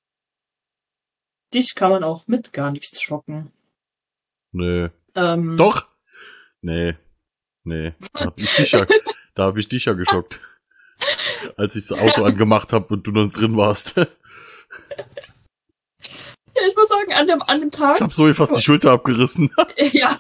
Dich kann man auch mit gar nichts schocken. Nee. Ähm, Doch! Nee. Nee. Da hab ich dich ja, da hab ich dich ja geschockt. Als ich das Auto angemacht habe und du noch drin warst. Ja, ich muss sagen, an dem, an dem Tag. Ich hab so fast die Schulter abgerissen. Ja,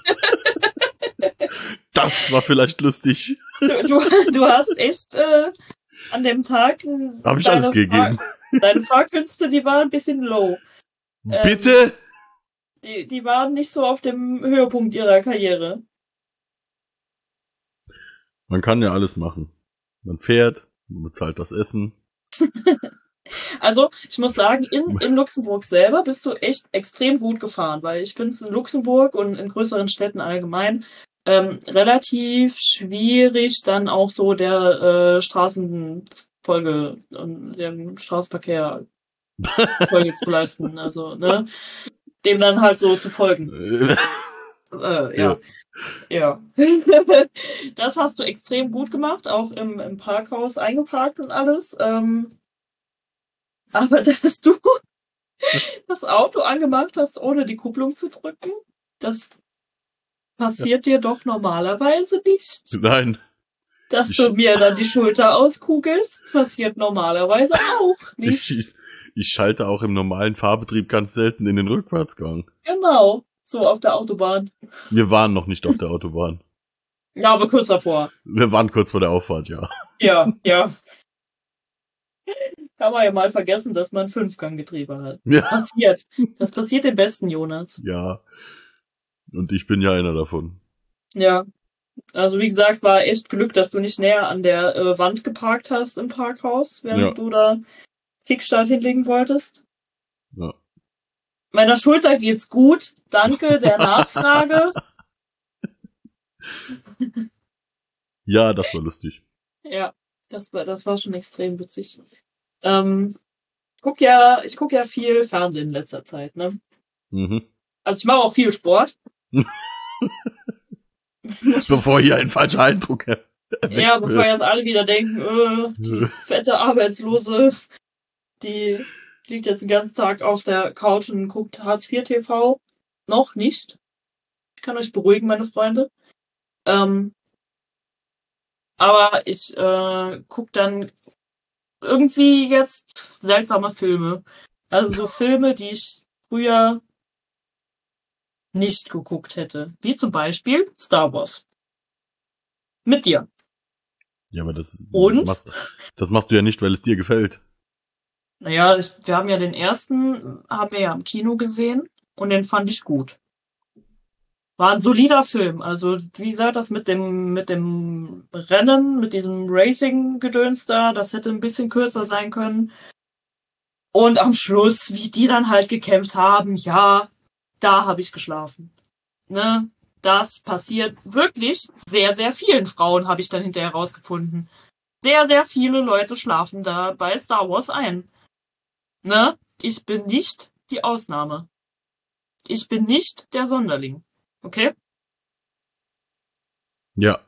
Das war vielleicht lustig. du, du, du hast echt äh, an dem Tag. Hab ich deine alles gegeben. Fahr- deine Fahrkünste, die waren ein bisschen low. Ähm, Bitte? Die, die waren nicht so auf dem Höhepunkt ihrer Karriere. Man kann ja alles machen. Man fährt, man bezahlt das Essen. Also, ich muss sagen, in, in Luxemburg selber bist du echt extrem gut gefahren, weil ich finde es in Luxemburg und in größeren Städten allgemein ähm, relativ schwierig, dann auch so der äh, Straßenfolge und dem Straßenverkehr Folge zu leisten. Also, ne? Dem dann halt so zu folgen. Äh, Äh, ja. Ja. Das hast du extrem gut gemacht, auch im, im Parkhaus eingeparkt und alles. Ähm, aber dass du das Auto angemacht hast, ohne die Kupplung zu drücken, das passiert dir doch normalerweise nicht. Nein. Dass Ich- du mir dann die Schulter auskugelst, passiert normalerweise auch nicht. Ich, ich schalte auch im normalen Fahrbetrieb ganz selten in den Rückwärtsgang. Genau. So auf der Autobahn. Wir waren noch nicht auf der Autobahn. Ja, aber kurz davor. Wir waren kurz vor der Auffahrt, ja. Ja, ja. Kann man ja mal vergessen, dass man Fünfganggetriebe hat. Ja. Passiert. Das passiert dem Besten, Jonas. Ja. Und ich bin ja einer davon. Ja. Also wie gesagt, war echt Glück, dass du nicht näher an der äh, Wand geparkt hast im Parkhaus, während Ja. du da Kickstart hinlegen wolltest. Ja. Meiner Schulter geht's gut. Danke der Nachfrage. Ja, das war lustig. Ja, das war, das war schon extrem witzig. Ähm, ich guck ja, ich guck ja viel Fernsehen in letzter Zeit, ne? Mhm. Also ich mache auch viel Sport. Bevor hier ein falscher Eindruck Ja, bevor jetzt alle wieder denken, äh, die fette Arbeitslose, die liegt jetzt den ganzen Tag auf der Couch und guckt Hartz vier T V. Noch nicht. Ich kann euch beruhigen, meine Freunde. Ähm, aber ich äh, guck dann irgendwie jetzt seltsame Filme. Also so Filme, die ich früher nicht geguckt hätte. Wie zum Beispiel Star Wars. Mit dir. Ja, aber das, Und? Machst, das machst du ja nicht, weil es dir gefällt. Naja, ich, wir haben ja den ersten, haben wir ja im Kino gesehen und den fand ich gut. War ein solider Film. Also, wie gesagt, das mit dem, mit dem Rennen, mit diesem Racing-Gedöns da, das hätte ein bisschen kürzer sein können. Und am Schluss, wie die dann halt gekämpft haben, ja, da habe ich geschlafen. Ne? Das passiert wirklich sehr, sehr vielen Frauen, habe ich dann hinterher rausgefunden. Sehr, sehr viele Leute schlafen da bei Star Wars ein. Ne? Ich bin nicht die Ausnahme. Ich bin nicht der Sonderling. Okay? Ja.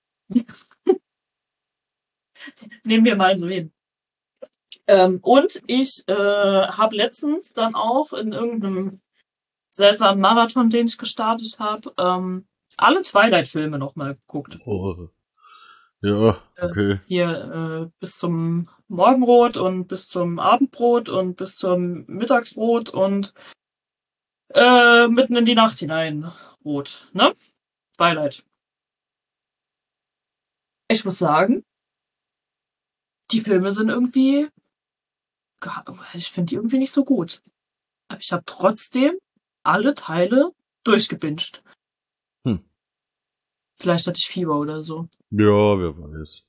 Nehmen wir mal so hin. Ähm, und ich äh, habe letztens dann auch in irgendeinem seltsamen Marathon, den ich gestartet habe, ähm, alle Twilight-Filme nochmal geguckt. Oh. Ja, okay. Äh, hier äh, bis zum Morgenrot und bis zum Abendbrot und bis zum Mittagsrot und äh, mitten in die Nacht hinein rot, ne? Twilight. Ich muss sagen, die Filme sind irgendwie, ich finde die irgendwie nicht so gut. Aber ich habe trotzdem alle Teile durchgebinged. Hm. Vielleicht hatte ich Fieber oder so. Ja, wer weiß.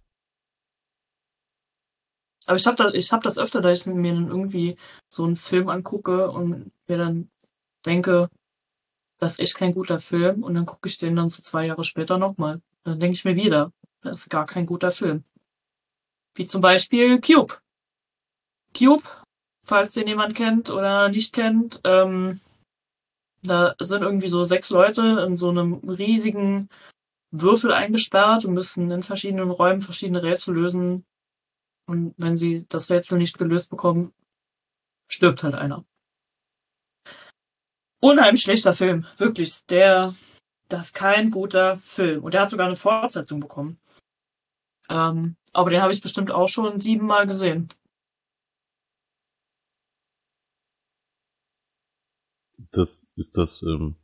Aber ich habe das, ich hab das öfter, dass ich mir dann irgendwie so einen Film angucke und mir dann denke, das ist echt kein guter Film. Und dann gucke ich den dann so zwei Jahre später nochmal. Dann denke ich mir wieder, das ist gar kein guter Film. Wie zum Beispiel Cube. Cube, falls den jemand kennt oder nicht kennt, ähm, da sind irgendwie so sechs Leute in so einem riesigen Würfel eingesperrt und müssen in verschiedenen Räumen verschiedene Rätsel lösen. Und wenn sie das Rätsel nicht gelöst bekommen, stirbt halt einer. Unheimlich schlechter Film. Wirklich. Der, das ist kein guter Film. Und der hat sogar eine Fortsetzung bekommen. Ähm, aber den habe ich bestimmt auch schon siebenmal gesehen. Ist das, ist das, ähm,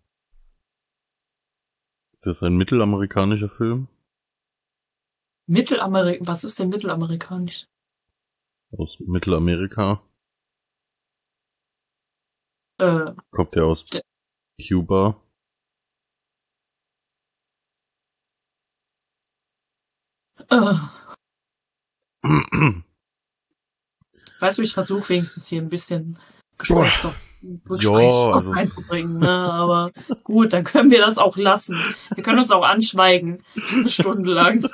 ist das ein mittelamerikanischer Film? Mittelamerika, was ist denn mittelamerikanisch? Aus Mittelamerika? Äh, Kommt der aus der- Kuba? äh, weißt du, ich versuche wenigstens hier ein bisschen Gesprächsstoff, Gesprächsstoff also- einzubringen, ne? Aber gut, dann können wir das auch lassen. Wir können uns auch anschweigen, eine Stunde lang.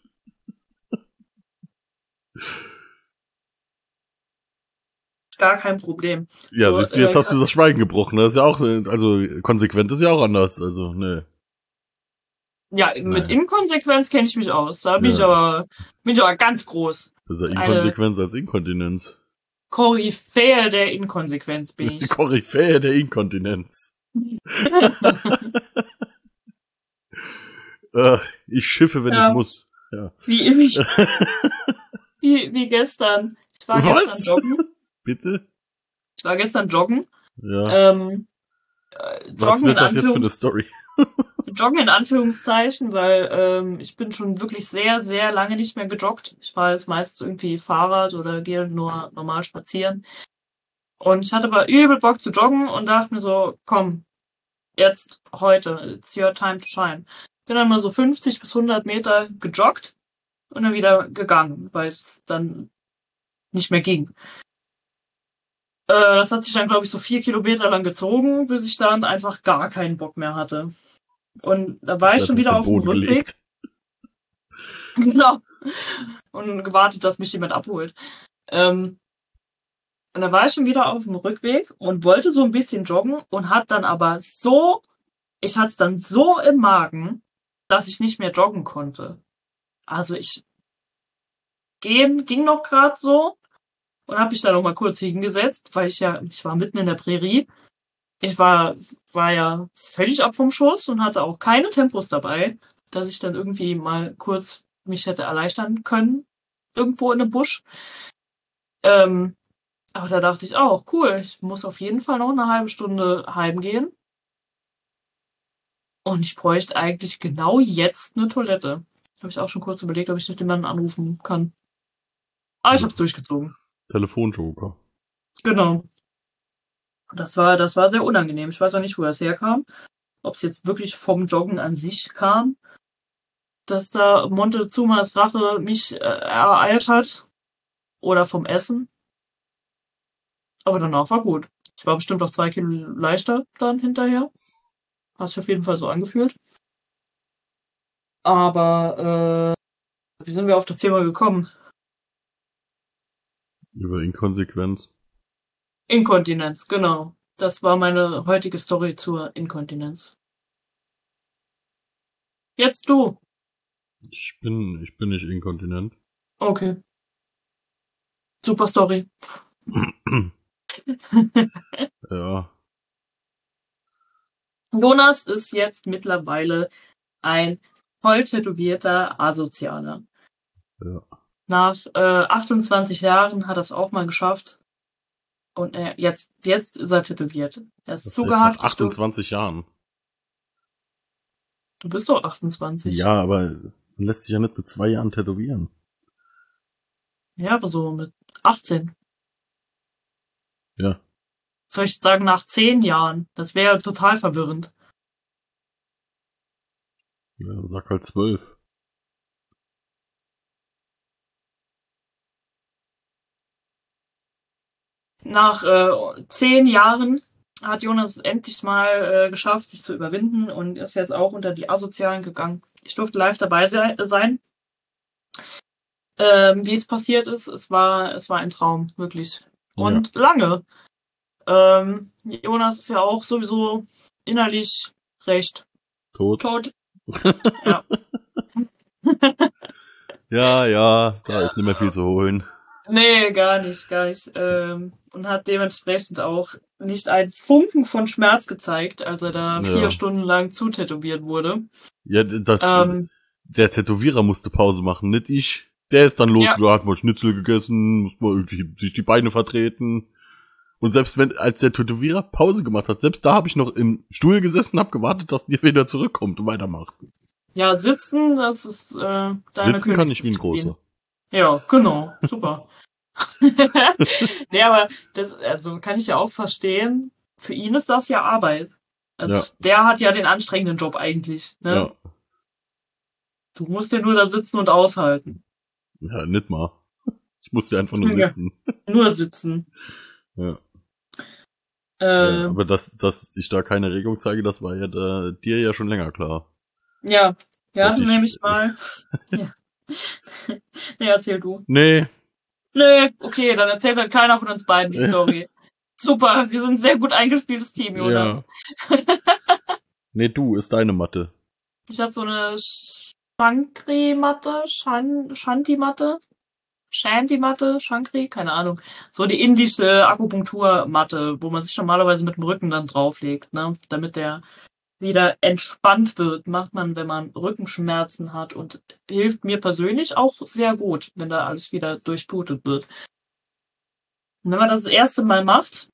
Ist gar kein Problem. Ja, So, siehst du, jetzt äh, hast du das Schweigen gebrochen. Das ist ja auch, also konsequent ist ja auch anders. Also, ne. Ja, mit Nein. Inkonsequenz kenne ich mich aus. Da bin Ja. ich aber, bin ich aber ganz groß. Das ist ja Eine- Inkonsequenz als Inkontinenz. Koryphäe der Inkonsequenz bin ich. Koryphäe der Inkontinenz. äh, ich schiffe, wenn Ja. ich muss. Ja. Wie, wie, wie, wie gestern. Ich war Was? gestern joggen. Bitte? Ich war gestern joggen. Ja. Ähm, äh, Was joggen, in wird das jetzt für eine Anführungs- Story? joggen in Anführungszeichen, weil ähm, ich bin schon wirklich sehr, sehr lange nicht mehr gejoggt. Ich fahre jetzt meistens irgendwie Fahrrad oder gehe nur normal spazieren. Und ich hatte aber übel Bock zu joggen und dachte mir so, komm, jetzt, heute, it's your time to shine. Bin dann mal so fünfzig bis hundert Meter gejoggt und dann wieder gegangen, weil es dann nicht mehr ging. Äh, das hat sich dann, glaube ich, so vier Kilometer lang gezogen, bis ich dann einfach gar keinen Bock mehr hatte. Und da war ich schon wieder auf dem Rückweg. Genau. Und gewartet, dass mich jemand abholt. Ähm, und da war ich schon wieder auf dem Rückweg und wollte so ein bisschen joggen und hat dann aber so, ich hatte es dann so im Magen, dass ich nicht mehr joggen konnte. also ich gehen ging noch gerade so und habe mich da noch mal kurz hingesetzt, weil ich ja, ich war mitten in der Prärie. Ich war, war ja völlig ab vom Schuss und hatte auch keine Tempos dabei, dass ich dann irgendwie mal kurz mich hätte erleichtern können, irgendwo in einem Busch. Ähm, aber da dachte ich auch, cool, ich muss auf jeden Fall noch eine halbe Stunde heimgehen. Und ich bräuchte eigentlich genau jetzt eine Toilette. Habe ich auch schon kurz überlegt, ob ich nicht jemanden anrufen kann. Aber ich habe es durchgezogen. Telefonjoker. Genau. Das war, das war sehr unangenehm. Ich weiß auch nicht, wo das herkam. Ob es jetzt wirklich vom Joggen an sich kam, dass da Montezumas Rache mich äh, ereilt hat. Oder vom Essen. Aber danach war gut. Ich war bestimmt auch zwei Kilo leichter dann hinterher. Hat sich auf jeden Fall so angefühlt. Aber äh, wie sind wir auf das Thema gekommen? Über Inkonsequenz. Inkontinenz, genau. Das war meine heutige Story zur Inkontinenz. Jetzt du. Ich bin, ich bin nicht inkontinent. Okay. Super Story. Ja. Jonas ist jetzt mittlerweile ein voll tätowierter Asozialer. Ja. Nach äh, achtundzwanzig Jahren hat er es auch mal geschafft. Und äh, jetzt, jetzt ist er tätowiert. Er ist Das zugehakt. heißt, nach achtundzwanzig Jahren. Du bist doch achtundzwanzig. Ja, aber man lässt sich ja nicht mit zwei Jahren tätowieren. Ja, aber so mit achtzehn. Ja. Soll ich sagen, nach zehn Jahren? Das wäre total verwirrend. Ja, sag halt zwölf. Nach äh, zehn Jahren hat Jonas es endlich mal äh, geschafft, sich zu überwinden und ist jetzt auch unter die Asozialen gegangen. Ich durfte live dabei se- sein. Ähm, wie es passiert ist, es war, es war ein Traum, wirklich. Und ja. lange. Ähm, Jonas ist ja auch sowieso innerlich recht tot. Tot. Ja. ja, ja, da ist nicht mehr viel zu holen. Nee, gar nicht, gar nicht. Ähm, und hat dementsprechend auch nicht einen Funken von Schmerz gezeigt, als er da ja. vier Stunden lang zutätowiert wurde. Ja, das, ähm, der Tätowierer musste Pause machen, nicht ich. Der ist dann losgegangen, ja. hat mal Schnitzel gegessen, muss mal irgendwie sich die Beine vertreten. Und selbst wenn, als der Tätowierer Pause gemacht hat, selbst da habe ich noch im Stuhl gesessen, hab gewartet, dass der wieder zurückkommt und weitermacht. Ja, sitzen, das ist äh, deine Sitzen kann ich wie ein Großer. Ja, genau, super. Nee, aber das, also kann ich ja auch verstehen, für ihn ist das ja Arbeit. Also ja. der hat ja den anstrengenden Job eigentlich, ne? Ja. Du musst ja nur da sitzen und aushalten. Ja, nicht mal. Ich muss ja einfach nur sitzen. Ja, nur sitzen. Ja. Ähm, ja. Aber dass, dass ich da keine Regung zeige, das war ja da, dir ja schon länger klar. Ja, ja, dann nehme ich mal. Ja. Nee, erzähl du. Nee. Nee, okay, dann erzählt halt keiner von uns beiden die Story. Super, wir sind ein sehr gut eingespieltes Team, Jonas. Ja. Nee, du, ist deine Matte. Ich habe so eine Shankri-Matte, Shan- Shanti-Matte, Shanti-Matte, Shankri, keine Ahnung. So die indische Akupunkturmatte, wo man sich normalerweise mit dem Rücken dann drauflegt, ne, damit der wieder entspannt wird, macht man, wenn man Rückenschmerzen hat und hilft mir persönlich auch sehr gut, wenn da alles wieder durchblutet wird. Und wenn man das das erste Mal macht,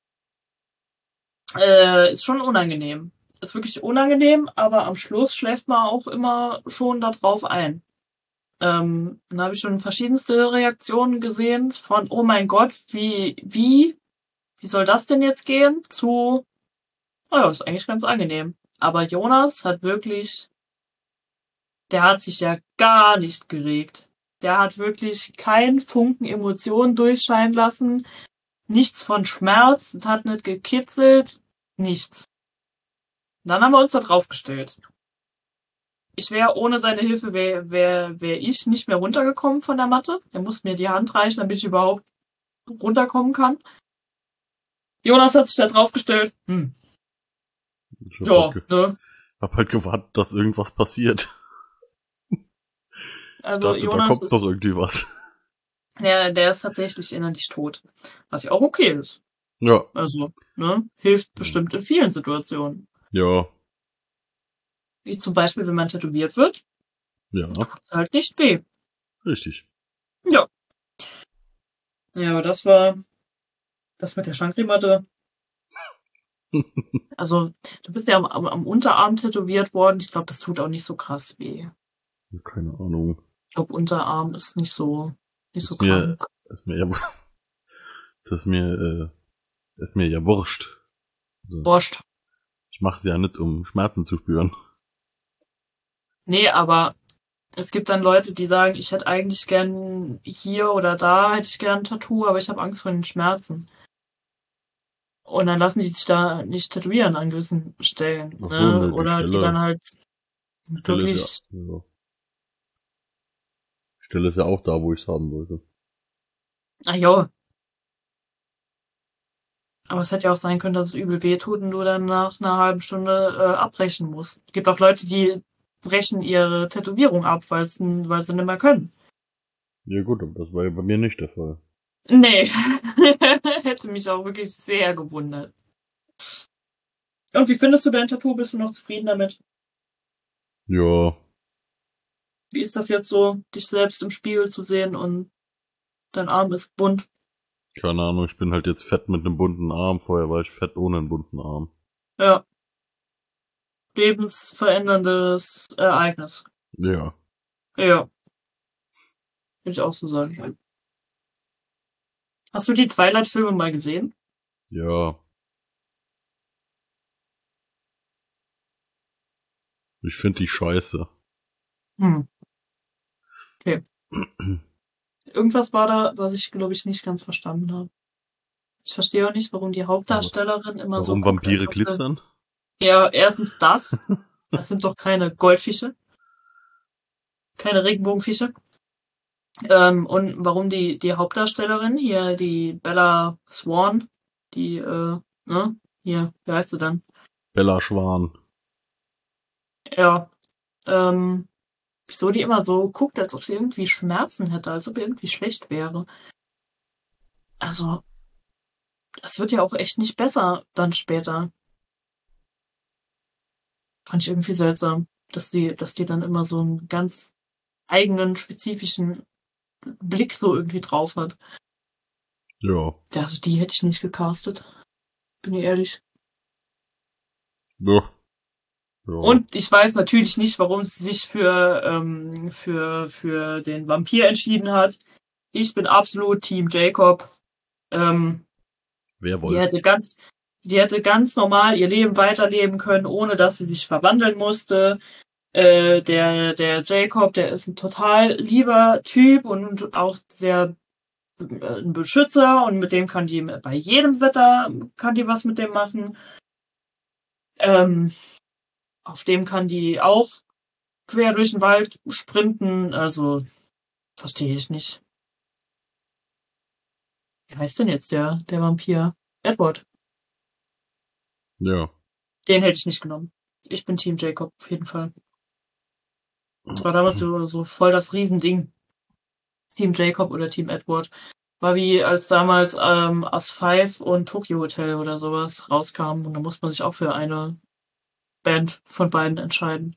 äh, ist schon unangenehm. Ist wirklich unangenehm, aber am Schluss schläft man auch immer schon da drauf ein. Ähm, dann habe ich schon verschiedenste Reaktionen gesehen von, oh mein Gott, wie, wie, wie soll das denn jetzt gehen? Zu, naja, ist eigentlich ganz angenehm. Aber Jonas hat wirklich, der hat sich ja gar nicht geregt. Der hat wirklich keinen Funken Emotionen durchscheinen lassen. Nichts von Schmerz, hat nicht gekitzelt, nichts. Und dann haben wir uns da draufgestellt. Ich wäre ohne seine Hilfe, wäre wär, wär ich nicht mehr runtergekommen von der Matte. Er muss mir die Hand reichen, damit ich überhaupt runterkommen kann. Jonas hat sich da draufgestellt. Hm. Ich hab ja, halt ge- ne? Hab halt gewartet, dass irgendwas passiert. Also dachte, da Jonas kommt ist, doch irgendwie was. ja, der ist tatsächlich innerlich tot. Was ja auch okay ist. Ja, Also, ne, hilft bestimmt in vielen Situationen. ja, Wie zum Beispiel, wenn man tätowiert wird, ja, tut's halt nicht weh. richtig. Ja. Ja, aber das war das mit der Shankri-Matte. Also, du bist ja am, am, am Unterarm tätowiert worden. Ich glaube, das tut auch nicht so krass weh. Keine Ahnung. Ich glaube, Unterarm ist nicht so, nicht so Ist mir, krank. ist mir ja, das ist mir, äh, ist mir ja wurscht. Also, Wurscht. ich mache ja nicht, um Schmerzen zu spüren. Nee, aber es gibt dann Leute, die sagen, ich hätte eigentlich gern hier oder da, hätte ich gern ein Tattoo, aber ich habe Angst vor den Schmerzen. Und dann lassen die sich da nicht tätowieren an gewissen Stellen. Ach so, Ne? ne, die Oder die Stelle- dann halt Stelle wirklich. ist ja, ja. Stelle ist ja auch da, wo ich es haben wollte. Ach ja. Aber es hätte ja auch sein können, dass es übel wehtut und du dann nach einer halben Stunde äh, abbrechen musst. Es gibt auch Leute, die brechen ihre Tätowierung ab, weil sie nicht mehr können. Ja gut, aber das war ja bei mir nicht der Fall. Nee. Hätte mich auch wirklich sehr gewundert. Und wie findest du dein Tattoo? Bist du noch zufrieden damit? Ja, Wie ist das jetzt so, dich selbst im Spiegel zu sehen und dein Arm ist bunt? keine Ahnung, ich bin halt jetzt fett mit einem bunten Arm. Vorher war ich fett ohne einen bunten Arm. Ja. Lebensveränderndes Ereignis. Ja, Ja. Würde ich auch so sagen. Hast du die Twilight-Filme mal gesehen? ja. Ich finde die scheiße. Hm. Okay. Irgendwas war da, was ich, glaube ich, nicht ganz verstanden habe. Ich verstehe auch nicht, warum die Hauptdarstellerin immer so Warum guckt, Vampire als ob sie- glitzern? Ja, erstens das. Das sind doch keine Goldfische. Keine Regenbogenfische. Ähm, und warum die, die Hauptdarstellerin hier, die Bella Swan, die, äh, ne, hier, wie heißt sie dann? Bella Schwan. Ja, ähm, wieso die immer so guckt, als ob sie irgendwie Schmerzen hätte, als ob ihr irgendwie schlecht wäre. Also, das wird ja auch echt nicht besser dann später. Fand ich irgendwie seltsam, dass die, dass die dann immer so einen ganz eigenen, spezifischen Blick so irgendwie drauf hat. Ja. Ja, also die hätte ich nicht gecastet. Bin ich ehrlich. Ja. Ja. Und ich weiß natürlich nicht, warum sie sich für, ähm, für, für den Vampir entschieden hat. Ich bin absolut Team Jacob. Ähm, die Werwolf. hätte ganz, die hätte ganz normal ihr Leben weiterleben können, ohne dass sie sich verwandeln musste. Äh, der, der Jacob, der ist ein total lieber Typ und auch sehr äh, ein Beschützer und mit dem kann die bei jedem Wetter kann die was mit dem machen. Ähm, auf dem kann die auch quer durch den Wald sprinten, also verstehe ich nicht. Wie heißt denn jetzt der, der Vampir? Edward. Ja. Den hätte ich nicht genommen. Ich bin Team Jacob, auf jeden Fall. Das war damals so, so voll das Riesending. Team Jacob oder Team Edward. War wie als damals ähm, Us Five und Tokyo Hotel oder sowas rauskamen und da muss man sich auch für eine Band von beiden entscheiden.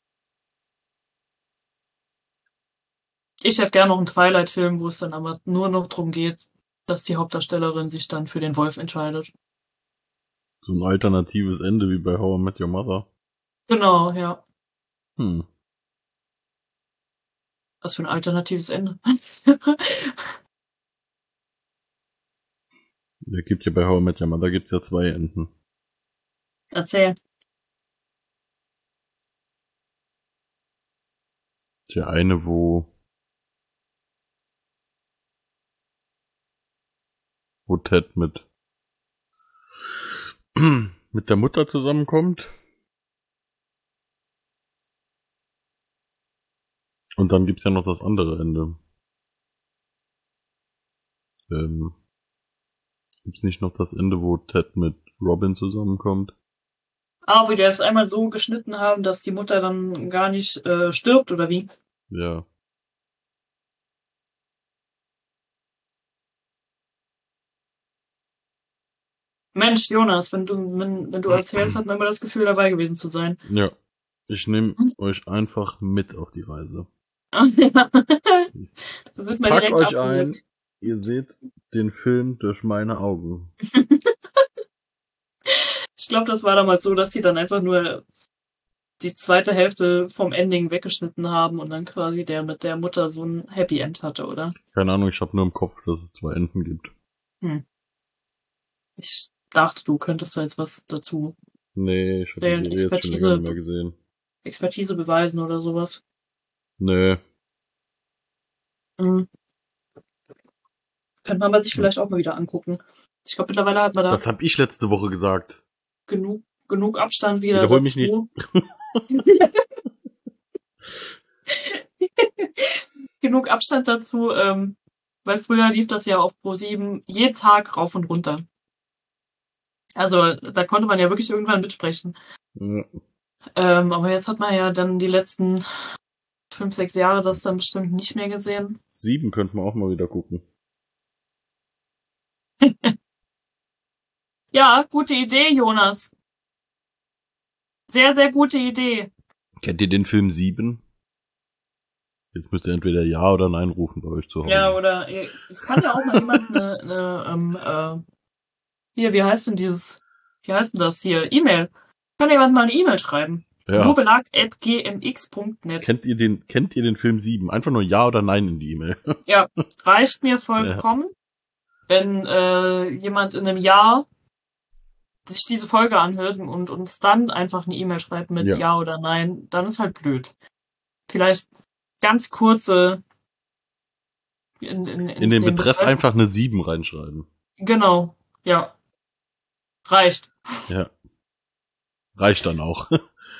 Ich hätte gerne noch einen Twilight-Film, wo es dann aber nur noch darum geht, dass die Hauptdarstellerin sich dann für den Wolf entscheidet. So ein alternatives Ende wie bei How I Met Your Mother. Genau, ja. Hm. Was für ein alternatives Ende. Da gibt ja bei How I Met Your Mother gibt's ja zwei Enden. Erzähl. Der eine, wo wo Ted mit mit der Mutter zusammenkommt. Und dann gibt's ja noch das andere Ende. Ähm, gibt's nicht noch das Ende, wo Ted mit Robin zusammenkommt? Ah, wo die das einmal so geschnitten haben, dass die Mutter dann gar nicht äh, stirbt, oder wie? Ja. Mensch, Jonas, wenn du, wenn, wenn du erzählst, hat man immer das Gefühl, dabei gewesen zu sein. Ja. Ich nehme euch einfach mit auf die Reise. Ach, ja. Da wird man Packt direkt euch abgeholt. ein, ihr seht den Film durch meine Augen. Ich glaube, das war damals so, dass sie dann einfach nur die zweite Hälfte vom Ending weggeschnitten haben und dann quasi der mit der Mutter so ein Happy End hatte, oder? Keine Ahnung, ich habe nur im Kopf, dass es zwei Enden gibt. Hm. Ich dachte, du könntest da jetzt was dazu Nee, ich habe Der die Serie jetzt schon Expertise- länger nicht mehr gesehen. Expertise beweisen oder sowas. Nee. Hm. Könnte man aber sich vielleicht auch mal wieder angucken. Ich glaube, mittlerweile hat man da Das habe ich letzte Woche gesagt. genug, genug Abstand wieder Wiederhol dazu. mich nicht. Genug Abstand dazu, ähm, weil früher lief das ja auf ProSieben jeden Tag rauf und runter. Also da konnte man ja wirklich irgendwann mitsprechen. Ja. Ähm, aber jetzt hat man ja dann die letzten fünf, sechs Jahre das dann bestimmt nicht mehr gesehen. Sieben könnten wir auch mal wieder gucken. Ja, gute Idee, Jonas. Sehr, sehr gute Idee. Kennt ihr den Film Sieben? Jetzt müsst ihr entweder Ja oder Nein rufen bei euch zu Hause. Ja, oder es kann ja auch mal jemand eine, eine ähm, äh, hier, wie heißt denn dieses, wie heißt denn das hier, E-Mail. Kann ja jemand mal eine E-Mail schreiben. Ja. Rubelag at g m x punkt net. Kennt ihr den, kennt ihr den Film Sieben? Einfach nur Ja oder Nein in die E-Mail. Ja, reicht mir vollkommen, wenn äh, jemand in einem Jahr sich diese Folge anhört und uns dann einfach eine E-Mail schreibt mit Ja. Ja oder Nein, dann ist halt blöd. Vielleicht ganz kurze in, in, in, In den dem Betreff einfach eine Sieben reinschreiben. Genau, ja. Reicht. Ja. Reicht dann auch.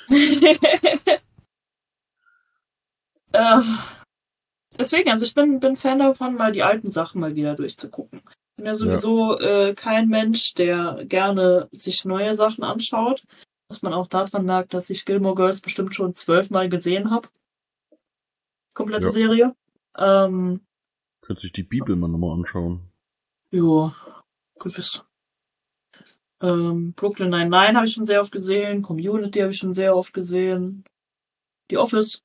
äh, deswegen, also ich bin, bin Fan davon, mal die alten Sachen mal wieder durchzugucken. Ich bin ja sowieso äh, kein Mensch, der gerne sich neue Sachen anschaut. Was man auch daran merkt, dass ich Gilmore Girls bestimmt schon zwölfmal gesehen habe. Komplette Ja. Serie. Ähm, Könnt sich die Bibel mal nochmal anschauen. jo, gewiss. Ähm, Brooklyn Nine-Nine habe ich schon sehr oft gesehen. Community habe ich schon sehr oft gesehen. The Office.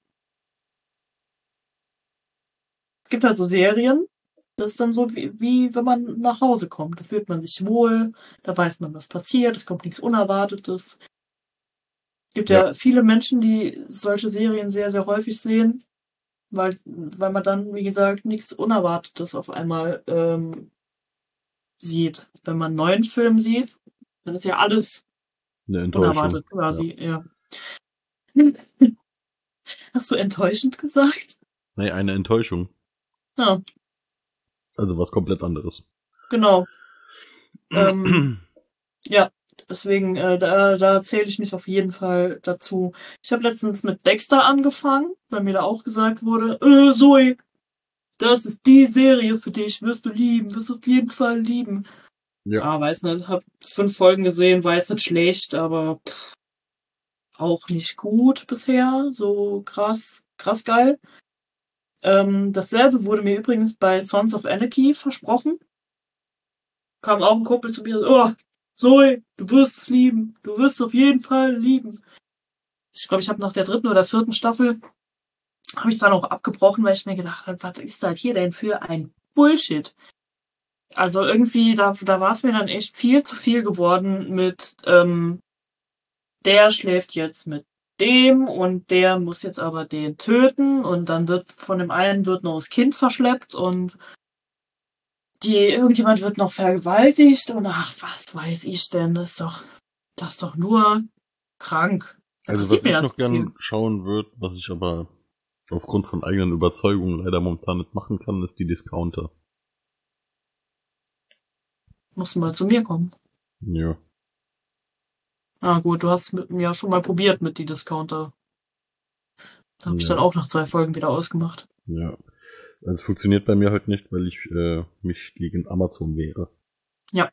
Es gibt halt so Serien, das ist dann so wie, wie wenn man nach Hause kommt. Da fühlt man sich wohl, da weiß man, was passiert, es kommt nichts Unerwartetes. Es gibt ja. ja viele Menschen, die solche Serien sehr, sehr häufig sehen, weil, weil man dann, wie gesagt, nichts Unerwartetes auf einmal ähm, sieht. Wenn man einen neuen Film sieht, dann ist ja alles Eine Enttäuschung. unerwartet quasi, ja. ja. Hast du enttäuschend gesagt? Nee, eine Enttäuschung. Ja. Also was komplett anderes. Genau. ähm, ja, deswegen, äh, da, da zähle ich mich auf jeden Fall dazu. Ich habe letztens mit Dexter angefangen, weil mir da auch gesagt wurde, äh, Zoe, das ist die Serie für dich, wirst du lieben, wirst du auf jeden Fall lieben. Ja. Ah, weiß nicht, hab fünf Folgen gesehen, war jetzt nicht schlecht, aber pff, auch nicht gut bisher, so krass, krass geil. Ähm, dasselbe wurde mir übrigens bei Sons of Anarchy versprochen. Kam auch ein Kumpel zu mir, oh, Zoe, du wirst es lieben, du wirst es auf jeden Fall lieben. Ich glaube, ich habe nach der dritten oder vierten Staffel habe ich dann auch abgebrochen, weil ich mir gedacht habe, was ist das hier denn für ein Bullshit? Also irgendwie, da, da war es mir dann echt viel zu viel geworden mit, ähm, der schläft jetzt mit dem und der muss jetzt aber den töten und dann wird von dem einen wird noch das Kind verschleppt und die irgendjemand wird noch vergewaltigt und ach, was weiß ich denn, das ist doch, das ist doch nur krank. Da Also was passiert mir ich ganz noch gern viel. schauen würde, was ich aber aufgrund von eigenen Überzeugungen leider momentan nicht machen kann, ist die Discounter. Musst du mal zu mir kommen. Ja. Ah gut, du hast mit mir ja schon mal probiert mit die Discounter. Da habe ich Ja. dann auch nach zwei Folgen wieder ausgemacht. Ja. Also es funktioniert bei mir halt nicht, weil ich äh, mich gegen Amazon wehre. Ja.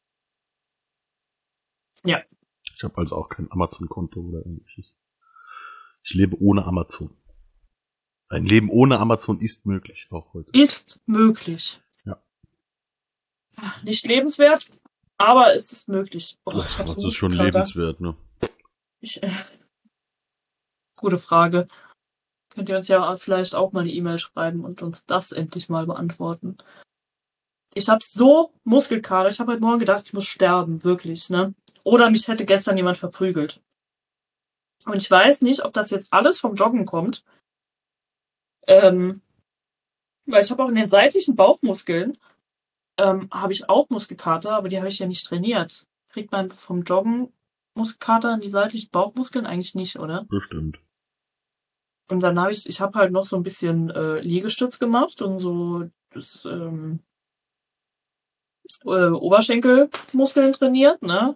Ja. Ich habe also auch kein Amazon-Konto oder ähnliches. Ich lebe ohne Amazon. Ein Leben ohne Amazon ist möglich, auch heute. Ist möglich. Ja. Nicht lebenswert, Aber es ist möglich. Oh, ich hab Das so ist schon Muskelkater. lebenswert, ne? Ich, äh, gute Frage. Könnt ihr uns ja vielleicht auch mal eine E-Mail schreiben und uns das endlich mal beantworten. Ich habe so Muskelkater. Ich habe heute Morgen gedacht, ich muss sterben, wirklich, ne? Oder mich hätte gestern jemand verprügelt. Und ich weiß nicht, ob das jetzt alles vom Joggen kommt. Ähm, weil ich habe auch in den seitlichen Bauchmuskeln ähm, habe ich auch Muskelkater, aber die habe ich ja nicht trainiert. Kriegt man vom Joggen Muskelkater in die seitlichen Bauchmuskeln eigentlich nicht, oder? Bestimmt. Und dann habe ich, ich habe halt noch so ein bisschen äh, Liegestütz gemacht und so das ähm, äh, Oberschenkelmuskeln trainiert, ne?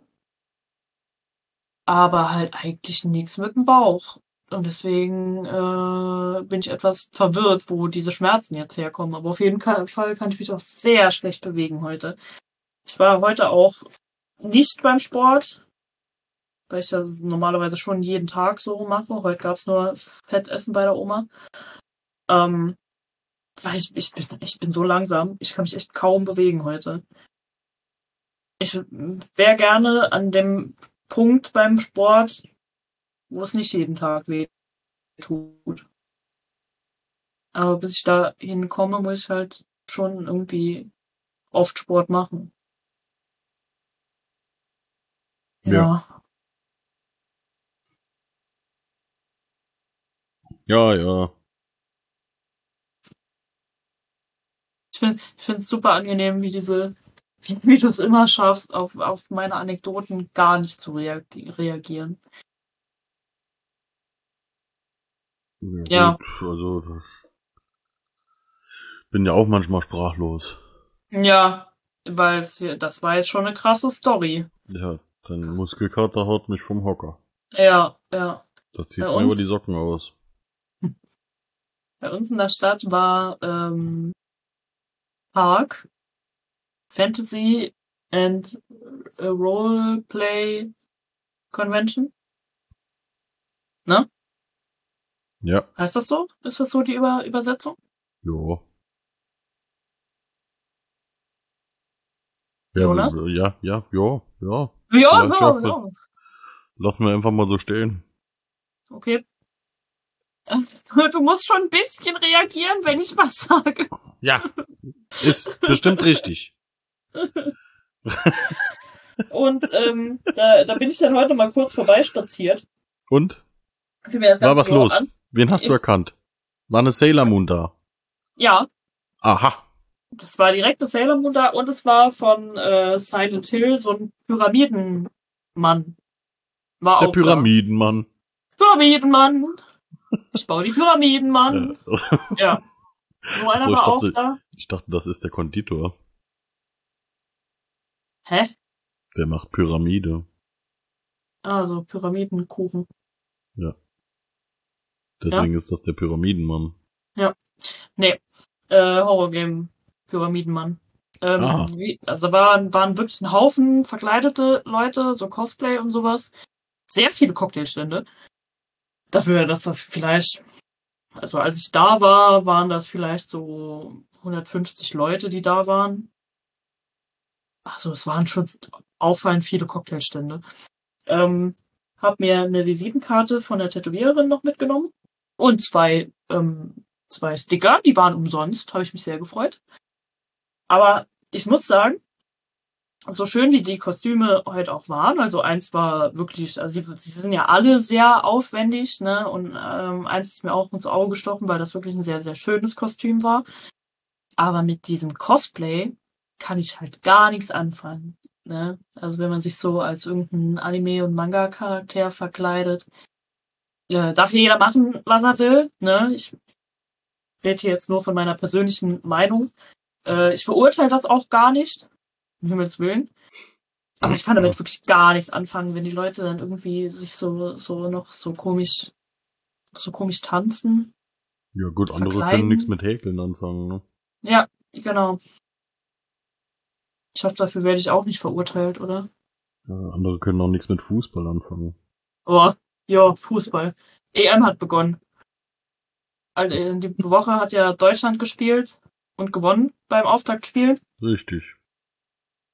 Aber halt eigentlich nichts mit dem Bauch. Und deswegen äh, bin ich etwas verwirrt, wo diese Schmerzen jetzt herkommen. Aber auf jeden Fall kann ich mich auch sehr schlecht bewegen heute. Ich war heute auch nicht beim Sport, weil ich das normalerweise schon jeden Tag so mache. Heute gab's nur Fettessen bei der Oma. Ähm, weil ich, ich, bin, ich bin so langsam. Ich kann mich echt kaum bewegen heute. Ich wäre gerne an dem Punkt beim Sport, wo es nicht jeden Tag weh tut. Aber bis ich da hinkomme, muss ich halt schon irgendwie oft Sport machen. Ja. Ja, ja. Ich finde ich finde es super angenehm, wie diese, wie, wie du es immer schaffst, auf, auf meine Anekdoten gar nicht zu reagi- reagieren. Ja, Ja. gut, also bin ja auch manchmal sprachlos. Ja, weil es, das war jetzt schon eine krasse Story. Ja, dein Muskelkater haut mich vom Hocker. Ja, ja. Das zieht Bei mir über uns- die Socken aus. Bei uns in der Stadt war ähm, Park, Fantasy and a Roleplay Convention. Ne? Ja, Heißt das so? Ist das so die Über Übersetzung? ja. Ja, Jonas? ja, ja, ja, ja. Ja, Vielleicht ja, schafft ja. Lassen wir einfach mal so stehen. Okay. Du musst schon ein bisschen reagieren, wenn ich was sage. Ja, ist bestimmt richtig. Und ähm, da, da bin ich dann heute mal kurz vorbeispaziert. Und? Für mir das War Ganze was so los? an. Wen hast du Ich- erkannt? War eine Sailor Moon da? Ja, Aha. das war direkt eine Sailor Moon da und es war von äh, Silent Hill so ein Pyramidenmann. War Der auch Pyramidenmann. da. Pyramidenmann. Ich baue die Pyramidenmann. Ja. Ja. So einer So, ich war auch dachte- da. Ich dachte, das ist der Konditor. Hä? Der macht Pyramide. Also Pyramidenkuchen. Deswegen ist das der Pyramidenmann. Nee, äh, Horrorgame Pyramidenmann. Ähm, Ah. wie, also waren, waren wirklich ein Haufen verkleidete Leute, so Cosplay und sowas. Sehr viele Cocktailstände. Dafür, dass das vielleicht, also als ich da war, waren das vielleicht so hundertfünfzig Leute, die da waren. Also es waren schon auffallend viele Cocktailstände. Ähm, hab mir eine Visitenkarte von der Tätowiererin noch mitgenommen. Und zwei, ähm, zwei Sticker, die waren umsonst, habe ich mich sehr gefreut. Aber ich muss sagen, so schön wie die Kostüme heute auch waren, also eins war wirklich, also sie, sie sind ja alle sehr aufwendig, ne? Und ähm, eins ist mir auch ins Auge gestochen, weil das wirklich ein sehr, sehr schönes Kostüm war. Aber mit diesem Cosplay kann ich halt gar nichts anfangen. Ne? Also wenn man sich so als irgendein Anime- und Manga-Charakter verkleidet, äh, darf hier jeder machen, was er will. Ne? Ich rede hier jetzt nur von meiner persönlichen Meinung. Äh, ich verurteile das auch gar nicht, um Himmels Willen. Aber ich kann damit wirklich gar nichts anfangen, wenn die Leute dann irgendwie sich so so noch so komisch so komisch tanzen. Ja gut, andere Verkleiden. können nichts mit Häkeln anfangen, ne? Ja, genau. Ich hoffe, dafür werde ich auch nicht verurteilt, oder? Ja, andere können auch nichts mit Fußball anfangen. Oh, ja, Fußball. E M hat begonnen. Also, äh, die Woche hat ja Deutschland gespielt und gewonnen beim Auftaktspiel. Richtig.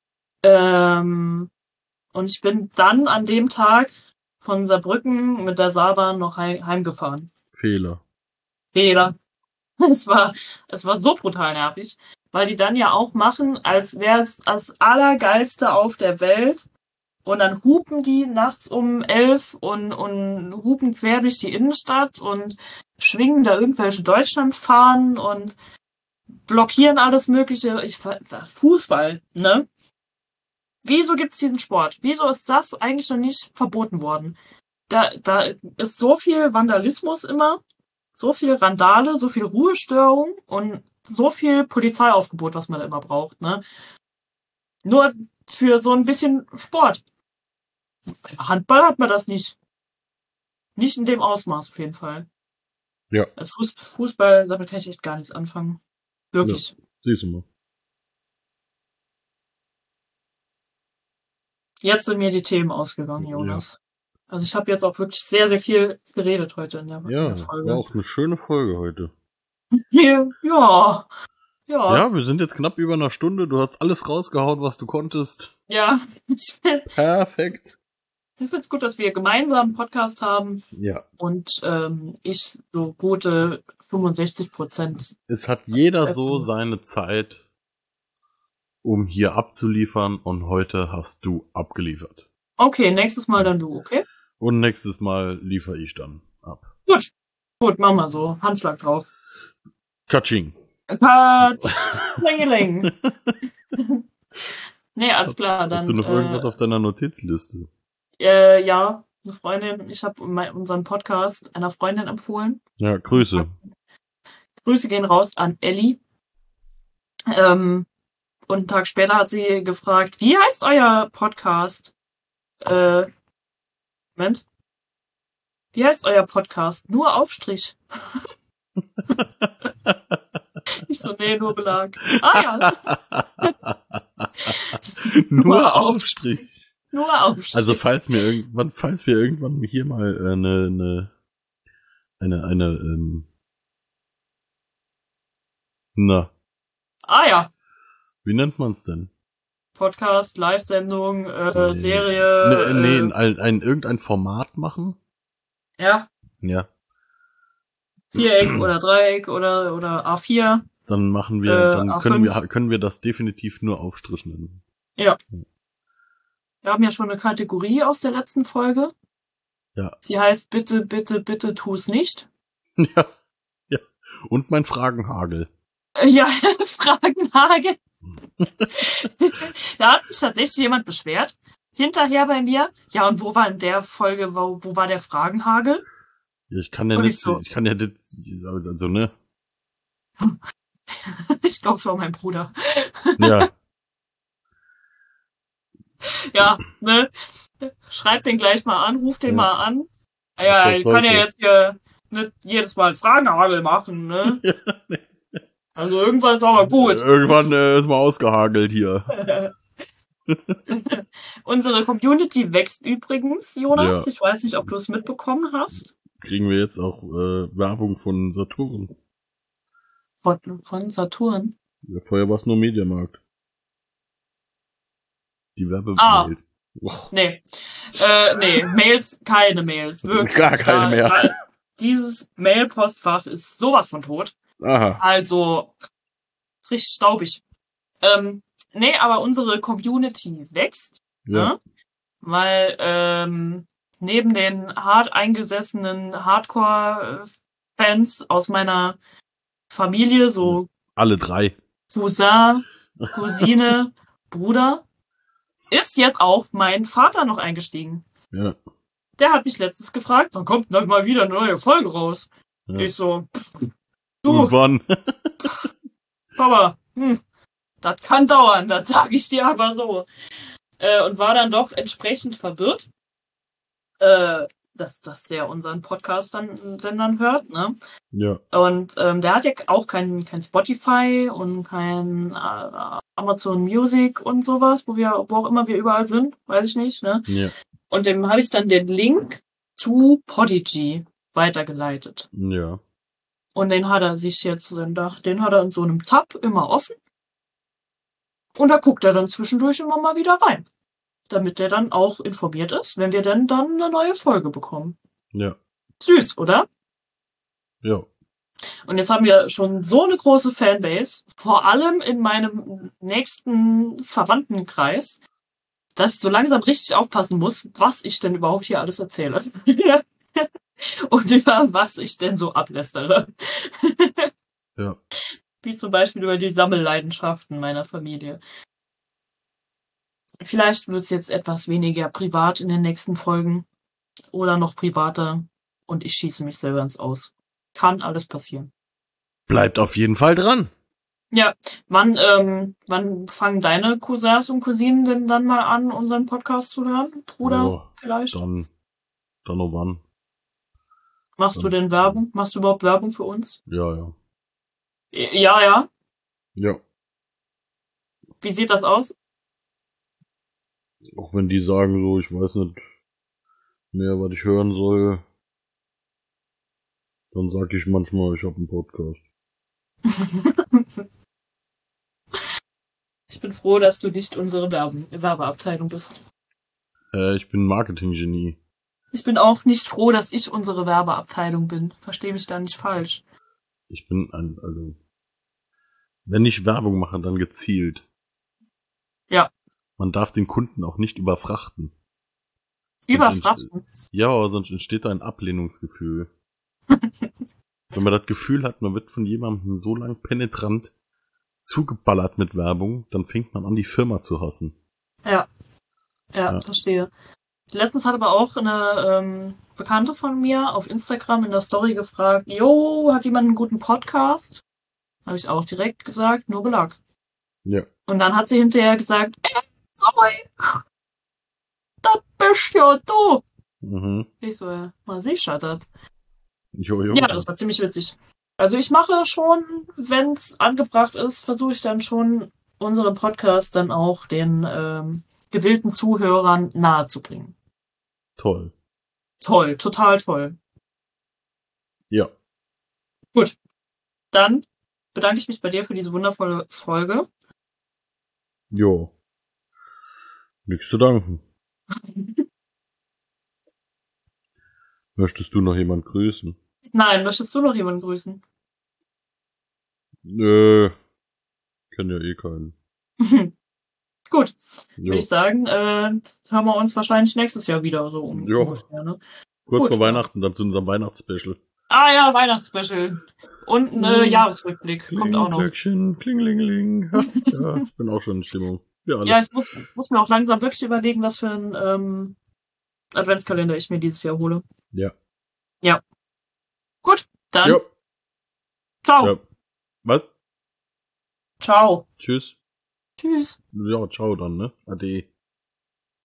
Ähm, und ich bin dann an dem Tag von Saarbrücken mit der Saarbahn noch heim, heimgefahren. Fehler. Fehler. Es war, es war so brutal nervig, weil die dann ja auch machen, als wäre es das Allergeilste auf der Welt. Und dann hupen die nachts um elf und, und hupen quer durch die Innenstadt und schwingen da irgendwelche Deutschlandfahnen und blockieren alles Mögliche. Ich, Fußball, ne? Wieso gibt's diesen Sport? Wieso ist das eigentlich noch nicht verboten worden? Da, da ist so viel Vandalismus immer, so viel Randale, so viel Ruhestörung und so viel Polizeiaufgebot, was man da immer braucht, ne? Nur für so ein bisschen Sport. Handball hat man das nicht. Nicht in dem Ausmaß auf jeden Fall. Ja. Als Fuß, Fußball, damit kann ich echt gar nichts anfangen. Wirklich. Ja, siehst du mal. Jetzt sind mir die Themen ausgegangen, Jonas. Ja. Also ich habe jetzt auch wirklich sehr, sehr viel geredet heute in der, ja, in der Folge. Ja, war auch eine schöne Folge heute. Ja, ja. Ja, ja, wir sind jetzt knapp über einer Stunde. Du hast alles rausgehauen, was du konntest. Ja. Perfekt. Ich finde es gut, dass wir gemeinsam einen Podcast haben. Ja. Und ähm, ich so gute fünfundsechzig Prozent. Es hat jeder so seine Zeit, um hier abzuliefern. Und heute hast du abgeliefert. Okay, nächstes Mal dann du, okay? Und nächstes Mal liefere ich dann ab. Gut. Gut, machen wir so. Handschlag drauf. Katsching. Katschingeling. Nee, alles klar. Dann, hast du noch äh, irgendwas auf deiner Notizliste? Äh, ja, eine Freundin. Ich habe unseren Podcast einer Freundin empfohlen. Ja, Grüße. Grüße gehen raus an Ellie. Ähm, und einen Tag später hat sie gefragt, wie heißt euer Podcast? Äh, Moment. Wie heißt euer Podcast? Nur Aufstrich. Ich so, nee, nur Belag. Ah ja. Nur Aufstrich. Nur Aufstrich. Also falls mir irgendwann, falls wir irgendwann hier mal äh, eine, eine, eine, eine, ähm, na. Ah ja. Wie nennt man's denn? Podcast, Live-Sendung, äh, nee. Serie. Nee, nee äh, ein, ein, ein, irgendein Format machen? Ja. Ja. Viereck oder Dreieck oder, oder A vier. Dann machen wir, äh, dann A fünf. können wir, können wir das definitiv nur Aufstrich nennen. Ja. Wir haben ja schon eine Kategorie aus der letzten Folge. Ja. Sie heißt bitte, bitte, bitte tu's nicht. Ja. Ja. Und mein Fragenhagel. Ja, Fragenhagel. Da hat sich tatsächlich jemand beschwert. Hinterher bei mir. Ja, und wo war in der Folge, wo, wo war der Fragenhagel? Ja, ich kann ja und nicht, ich, so, ich kann ja nicht, also, ne? Ich glaube, es war mein Bruder. Ja. Ja, ne? Schreib den gleich mal an, ruf den ja. mal an. Ja, das ich kann ja jetzt hier nicht jedes Mal Fragenhagel machen, ne? Ja, nee. Also irgendwann ist aber gut. Irgendwann äh, ist mal ausgehagelt hier. Unsere Community wächst übrigens, Jonas. Ja. Ich weiß nicht, ob du es mitbekommen hast. Kriegen wir jetzt auch äh, Werbung von Saturn. Von, von Saturn? Ja, vorher war es nur Mediamarkt. Die Werbemails. Ah. Oh. Nee. Äh, nee, Mails, keine Mails. Wirklich. Gar keine da, mehr. Da, dieses Mail-Postfach ist sowas von tot. Aha. Also, ist richtig staubig. Ähm, nee, aber unsere Community wächst. Ja. Ne? Weil ähm, neben den hart eingesessenen Hardcore-Fans aus meiner Familie, so alle drei. Cousin, Cousine, Bruder, ist jetzt auch mein Vater noch eingestiegen. Ja. Der hat mich letztens gefragt, wann kommt noch mal wieder eine neue Folge raus? Ja. Ich so, pff, Und du, wann? Papa, hm, das kann dauern, das sage ich dir aber so. Äh, und war dann doch entsprechend verwirrt, äh, dass, dass der unseren Podcast dann, dann, dann hört, ne? Ja. Und ähm, der hat ja auch kein, kein Spotify und kein äh, Amazon Music und sowas, wo wir, wo auch immer wir überall sind, weiß ich nicht, ne? Ja. Und dem habe ich dann den Link zu Podigy weitergeleitet. Ja. Und den hat er sich jetzt, den hat er in so einem Tab immer offen. Und da guckt er dann zwischendurch immer mal wieder rein. Damit der dann auch informiert ist, wenn wir denn dann eine neue Folge bekommen. Ja. Süß, oder? Ja. Und jetzt haben wir schon so eine große Fanbase, vor allem in meinem nächsten Verwandtenkreis, dass ich so langsam richtig aufpassen muss, was ich denn überhaupt hier alles erzähle. Und über was ich denn so ablästere. Ja. Wie zum Beispiel über die Sammelleidenschaften meiner Familie. Vielleicht wird es jetzt etwas weniger privat in den nächsten Folgen. Oder noch privater. Und ich schieße mich selber ins Aus. Kann alles passieren. Bleibt auf jeden Fall dran. Ja, wann, ähm, wann fangen deine Cousins und Cousinen denn dann mal an, unseren Podcast zu hören? Bruder, Ja, vielleicht? Dann, dann noch wann? Machst du dann- denn Werbung? Machst du überhaupt Werbung für uns? Ja, ja. Ja, ja. Ja. Wie sieht das aus? Auch wenn die sagen so, ich weiß nicht mehr, was ich hören soll, dann sag ich manchmal, ich habe einen Podcast. Ich bin froh, dass du nicht unsere Werben Werbeabteilung bist. Äh, ich bin Marketing-Genie. Ich bin auch nicht froh, dass ich unsere Werbeabteilung bin. Versteh mich da nicht falsch. Ich bin ein, also, wenn ich Werbung mache, dann gezielt. Ja. Man darf den Kunden auch nicht überfrachten. Überfrachten. Ja, aber sonst entsteht da ein Ablehnungsgefühl. Wenn man das Gefühl hat, man wird von jemandem so lang penetrant zugeballert mit Werbung, dann fängt man an, die Firma zu hassen. Ja. Ja, Ja. verstehe. Letztens hat aber auch eine ähm, Bekannte von mir auf Instagram in der Story gefragt, jo, hat jemand einen guten Podcast? Habe ich auch direkt gesagt, nur Belag. Ja. Und dann hat sie hinterher gesagt, ey, sorry, das bist ja du. Mhm. Ich so, ja, mal sicher das. Jo, jo. Ja, das war ziemlich witzig. Also ich mache schon, wenn es angebracht ist, versuche ich dann schon, unseren Podcast dann auch den ähm, gewillten Zuhörern nahezubringen. Toll. Toll, total toll. Ja. Gut, dann bedanke ich mich bei dir für diese wundervolle Folge. Jo. Nichts zu danken. Möchtest du noch jemand grüßen? Nein, möchtest du noch jemanden grüßen? Nö. Kenn ja eh keinen. Gut, Jo. würde ich sagen, äh, hören wir uns wahrscheinlich nächstes Jahr wieder so um, Jo. ungefähr, ne? Kurz Gut. vor Weihnachten, dann zu unserem Weihnachtsspecial. Ah ja, Weihnachtsspecial. Und ein äh, Hm. Jahresrückblick kommt auch noch. Glöckchen, klingelingeling. Ha, ja, ich bin auch schon in Stimmung. Ja, alles. Ja, ich muss, muss mir auch langsam wirklich überlegen, was für einen ähm, Adventskalender ich mir dieses Jahr hole. Ja. Gut, dann Jo. ciao. Ja. Was? Ciao. Tschüss. Tschüss. Ja, ciao dann, ne? Ade.